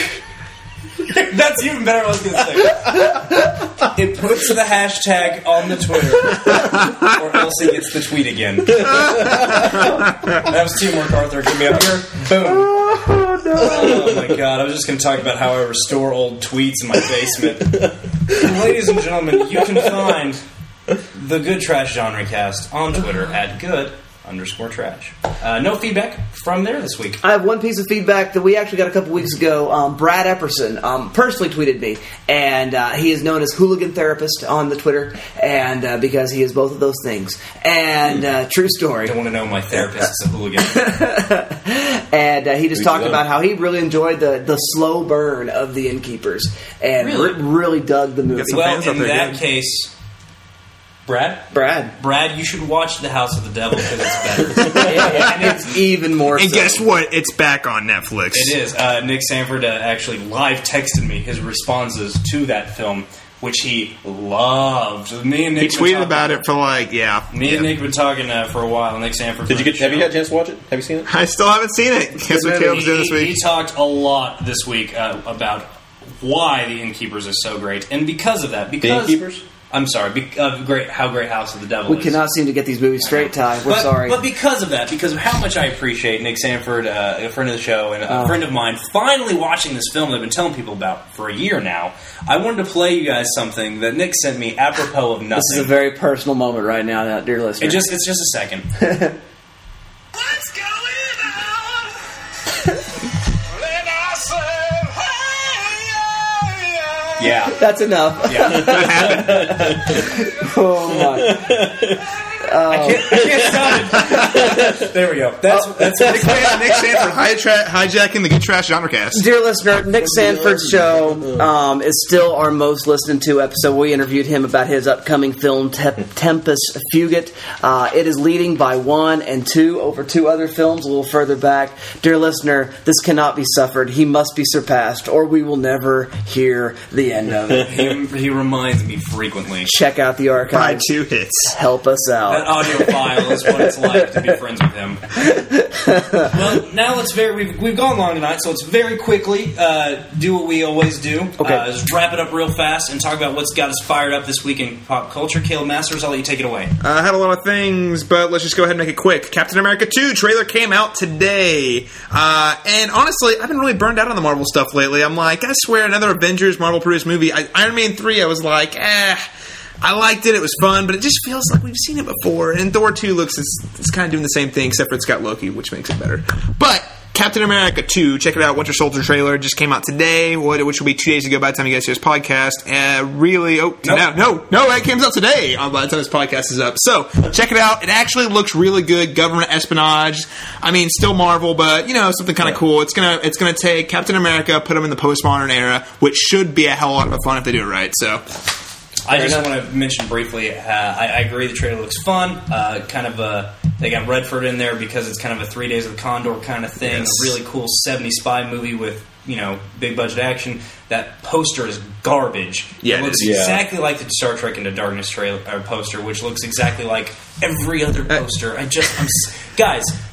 That's even better what I was going to say. It puts the hashtag on the Twitter, or else it gets the tweet again. That was teamwork, Arthur. Get me up here. Boom. Oh, my God. I was just going to talk about how I restore old tweets in my basement. Ladies and gentlemen, you can find the Good Trash Genre Cast on Twitter at good underscore trash. Uh, no feedback from there this week. I have one piece of feedback that we actually got a couple weeks ago. Um, Brad Epperson um, personally tweeted me, and uh, he is known as Hooligan Therapist on the Twitter, and uh, because he is both of those things. And uh, true story. I don't want to know my therapist is a hooligan. And uh, he just Who's talked that? about how he really enjoyed the, the slow burn of The Innkeepers, and Really? re- really dug the movie. Get some Well, fans out in there, that good. case, Brad? Brad. Brad, you should watch The House of the Devil because it's better. And it's even more And so. guess what? It's back on Netflix. It is. Uh, Nick Sanford uh, actually live texted me his responses to that film, which he loved. Me and Nick He been tweeted talking- about it for like yeah. Me yeah. and Nick been talking uh, for a while. Nick Sanford. Did you get? Have you had a chance to watch it? Have you seen it? I still haven't seen it. Guess what Caleb's doing this He, he week? talked a lot this week uh, about why The Innkeepers is so great, and because of that, because Innkeepers? I'm sorry, be, uh, great, how great House of the Devil We is. cannot seem to get these movies straight, Ty. We're but, sorry. But because of that, because of how much I appreciate Nick Sanford, uh, a friend of the show and a Oh. friend of mine, finally watching this film that I've been telling people about for a year now, I wanted to play you guys something that Nick sent me apropos of nothing. This is a very personal moment right now, now, dear listener. it just, it's just a second. What's going on? Then I said, hey, yeah, yeah. Yeah. That's enough. Oh my! I can't, I can't stop it. There we go. That's, that's Nick, San- Nick Sanford hi- tra- hijacking the Good Trash Genre Cast. Dear listener, Nick Sanford's show um, is still our most listened to episode. We interviewed him about his upcoming film, Te- Tempus Fugit. Uh, it is leading by one and two over two other films a little further back. Dear listener, this cannot be suffered. He must be surpassed, or we will never hear the end of it. he, he reminds me frequently. Check out the By archives. two hits. Help us That out. audio file is what it's like to be friends with him. Well, now let's very we've, we've gone long tonight, so let's very quickly uh, do what we always do. Okay. Uh, just wrap it up real fast and talk about what's got us fired up this week in pop culture. Caleb Masters, I'll let you take it away. Uh, I had a lot of things, but let's just go ahead and make it quick. Captain America two trailer came out today. Uh, and honestly, I've been really burned out on the Marvel stuff lately. I'm like, I swear, another Avengers Marvel produced movie. I, Iron Man three, I was like, eh. I liked it, it was fun, but it just feels like we've seen it before. And Thor two looks, it's, it's kind of doing the same thing, except for it's got Loki, which makes it better. But Captain America two, check it out, Winter Soldier trailer, just came out today, which will be two days ago by the time you guys see this podcast. Uh, really, oh, Nope. no, no, no, it came out today uh, by the time this podcast is up. So, check it out. It actually looks really good, government espionage. I mean, still Marvel, but, you know, something kind of Yeah. cool. It's gonna, it's gonna take Captain America, put him in the postmodern era, which should be a hell of a lot of fun if they do it right, so... I just want to mention briefly, uh, I, I agree the trailer looks fun. Uh, kind of a, they got Redford in there because it's kind of a Three Days of the Condor kind of thing. Yes. A really cool seventies spy movie with, you know, big budget action. That poster is garbage. Yeah, it it looks is. Yeah. exactly like the Star Trek Into Darkness trailer or poster, which looks exactly like every other poster. I just, I'm, s- guys.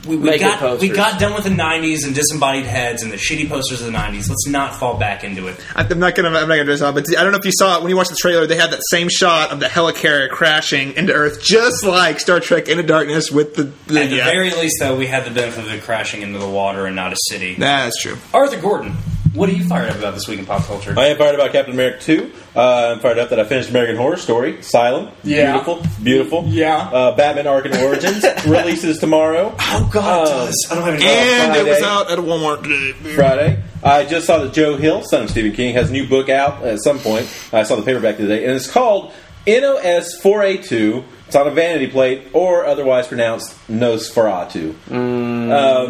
we, we Make it got we posters. got done with the nineties and disembodied heads and the shitty posters of the nineties. Let's not fall back into it. I'm not gonna. I'm not gonna do this, but I don't know if you saw it when you watched the trailer. They had that same shot of the helicarrier crashing into Earth, just like Star Trek Into Darkness. With the, the At the yeah. very least, though, we had the benefit of it crashing into the water and not a city. That's true. Arthur Gordon, what are you fired up about this week in pop culture? I am fired about Captain America two. Uh, I'm fired up that I finished American Horror Story. Asylum. Yeah. Beautiful. Beautiful. Yeah. Uh, Batman Arkham Origins releases tomorrow. Oh, God, it Um, does. I don't have any And Friday. it was out at Walmart today. Friday. I just saw that Joe Hill, son of Stephen King, has a new book out at some point. I saw the paperback today, and it's called N O S four A two. It's on a vanity plate, or otherwise pronounced Nosferatu. Mm.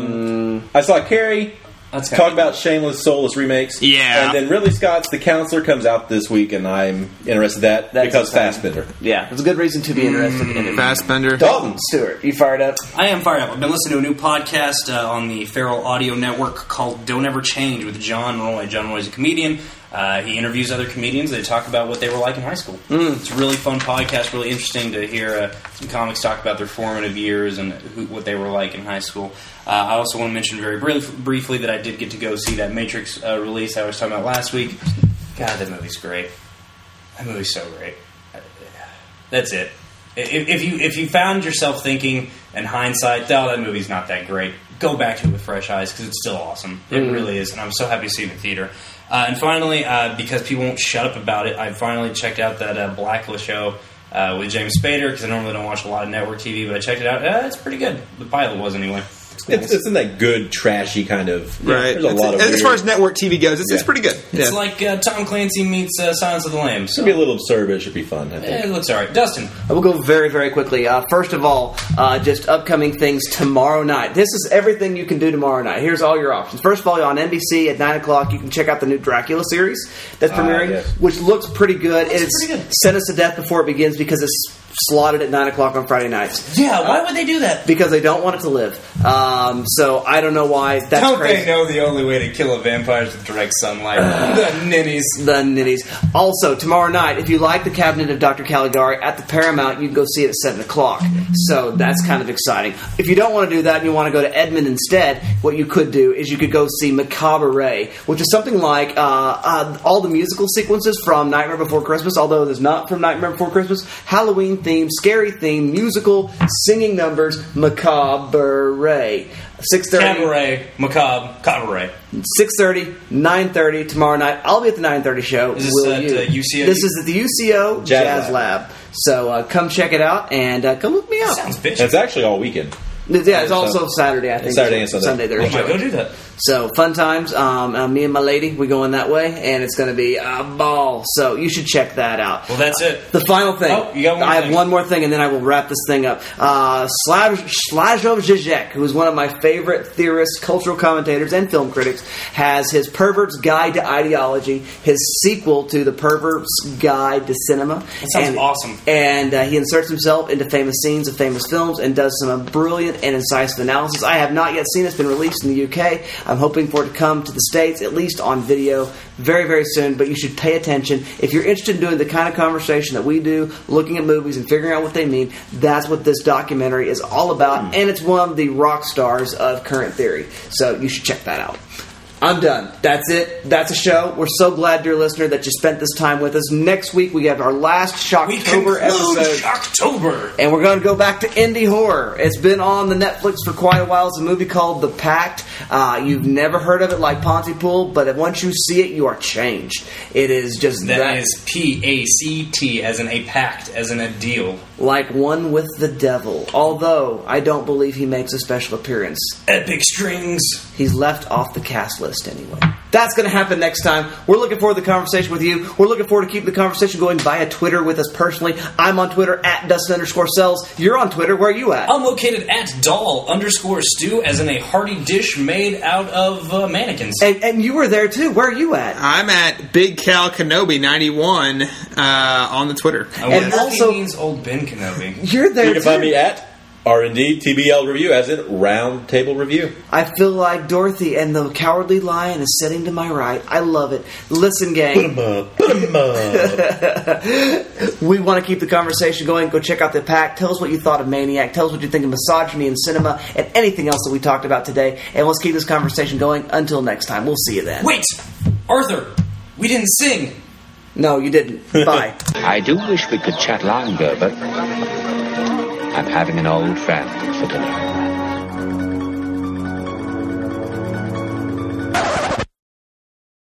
Um, I saw Carrie That's talk about shameless, soulless remakes. Yeah. And then Ridley Scott's The Counselor comes out this week, and I'm interested in that That's because exciting. Fassbender. Yeah, it's a good reason to be interested in it. Fassbender. Dalton. Stuart, you fired up? I am fired up. I've been listening to a new podcast uh, on the Feral Audio Network called Don't Ever Change with John Roy. John Roy's a comedian. Uh, he interviews other comedians. They talk about what they were like in high school. Mm. It's a really fun podcast, really interesting to hear uh, some comics talk about their formative years and who, what they were like in high school. Uh, I also want to mention very brief, briefly that I did get to go see that Matrix uh, release I was talking about last week. God, that movie's great. That movie's so great. Uh, That's it. If, if you if you found yourself thinking in hindsight, oh, that movie's not that great, go back to it with fresh eyes because it's still awesome. It Mhm. really is, and I'm so happy to see it in the theater. Uh, and finally, uh, because people won't shut up about it, I finally checked out that uh, Blacklist show uh, with James Spader because I normally don't watch a lot of network T V, but I checked it out. Uh, it's pretty good. The pilot was anyway. It's, it's in that good, trashy kind of... Right. There's a It's- lot of as weird, far as network T V goes, it's, it's Yeah. pretty good. It's Yeah. like uh, Tom Clancy meets uh, Silence of the Lambs. It So. should be a little absurd, but it should be fun, I think. Eh, it looks alright. Dustin. I will go very, very quickly. Uh, first of all, uh, just upcoming things tomorrow night. This is everything you can do tomorrow night. Here's all your options. First of all, on N B C at nine o'clock, you can check out the new Dracula series that's Ah, premiering, yes. which looks pretty good. Looks It's pretty good. Sentence to Death Before It Begins because it's slotted at nine o'clock on Friday nights. Yeah, why would they do that? Because they don't want it to live. Um, so I don't know why. That's Don't crazy. they know the only way to kill a vampire is with direct sunlight? the ninnies. The nitties. Also, tomorrow night, if you like The Cabinet of Doctor Caligari at the Paramount, you can go see it at seven o'clock. So that's kind of exciting. If you don't want to do that and you want to go to Edmond instead, what you could do is you could go see Macabre Ray, which is something like uh, uh, all the musical sequences from Nightmare Before Christmas, although it is not from Nightmare Before Christmas. Halloween theme, scary theme, musical, singing numbers, Macabre Ray. six thirty. Cabaret, macabre, cabaret. six thirty, nine thirty tomorrow night. I'll be at the nine thirty show. Is this Will at, you? uh, U C O? This is at the U C O Jazz, Jazz Lab. Lab. So uh, come check it out and uh, come look me up. Sounds And bitchy. it's actually all weekend. Yeah, it's also Saturday, I think. Saturday and Sunday. Sunday they're I might showing. go do that. So fun times. Um, uh, me and my lady, we going that way, and it's going to be a ball. So you should check that out. Well, that's it. The final thing. Oh, you got one I thing. have one more thing, and then I will wrap this thing up. Uh, Slav- Slavoj Žižek, who is one of my favorite theorists, cultural commentators, and film critics, has his Pervert's Guide to Ideology, his sequel to The Pervert's Guide to Cinema. That sounds and, awesome. And uh, he inserts himself into famous scenes of famous films and does some brilliant and incisive analysis. I have not yet seen it. It's been released in the U K. I'm hoping for it to come to the States, at least on video, very, very soon. But you should pay attention. If you're interested in doing the kind of conversation that we do, looking at movies and figuring out what they mean, that's what this documentary is all about. And it's one of the rock stars of current theory. So you should check that out. I'm done. That's it. That's a show. We're so glad, dear listener, that you spent this time with us. Next week, we have our last We Shocktober conclude episode. Shocktober. And we're going to go back to indie horror. It's been on the Netflix for quite a while. It's a movie called The Pact. Uh, you've never heard of it like Pontypool, but once you see it, you are changed. It is just that, That is P A C T, as in a pact, as in a deal. like one with the devil. Although, I don't believe he makes a special appearance. Epic strings. He's left off the cast list anyway. That's going to happen next time. We're looking forward to the conversation with you. We're looking forward to keeping the conversation going via Twitter with us personally. I'm on Twitter at Dustin underscore Cells. You're on Twitter. Where are you at? I'm located at doll underscore stew, as in a hearty dish made out of uh, mannequins. And, and you were there too. Where are you at? I'm at Big Cal Kenobi ninety-one uh, on the Twitter. I wonder and if also- he means old Ben Kenobi. You're there You can too. find me at are indeed T B L Review, as in Round Table Review. I feel like Dorothy and the Cowardly Lion is sitting to my right. I love it. Listen, gang. Put 'em up. Put 'em up. We want to keep the conversation going. Go check out the pack. Tell us what you thought of Maniac. Tell us what you think of misogyny in cinema and anything else that we talked about today. And let's keep this conversation going until next time. We'll see you then. Wait! Arthur! We didn't sing! No, you didn't. Bye. I do wish we could chat longer, but I'm having an old friend for dinner.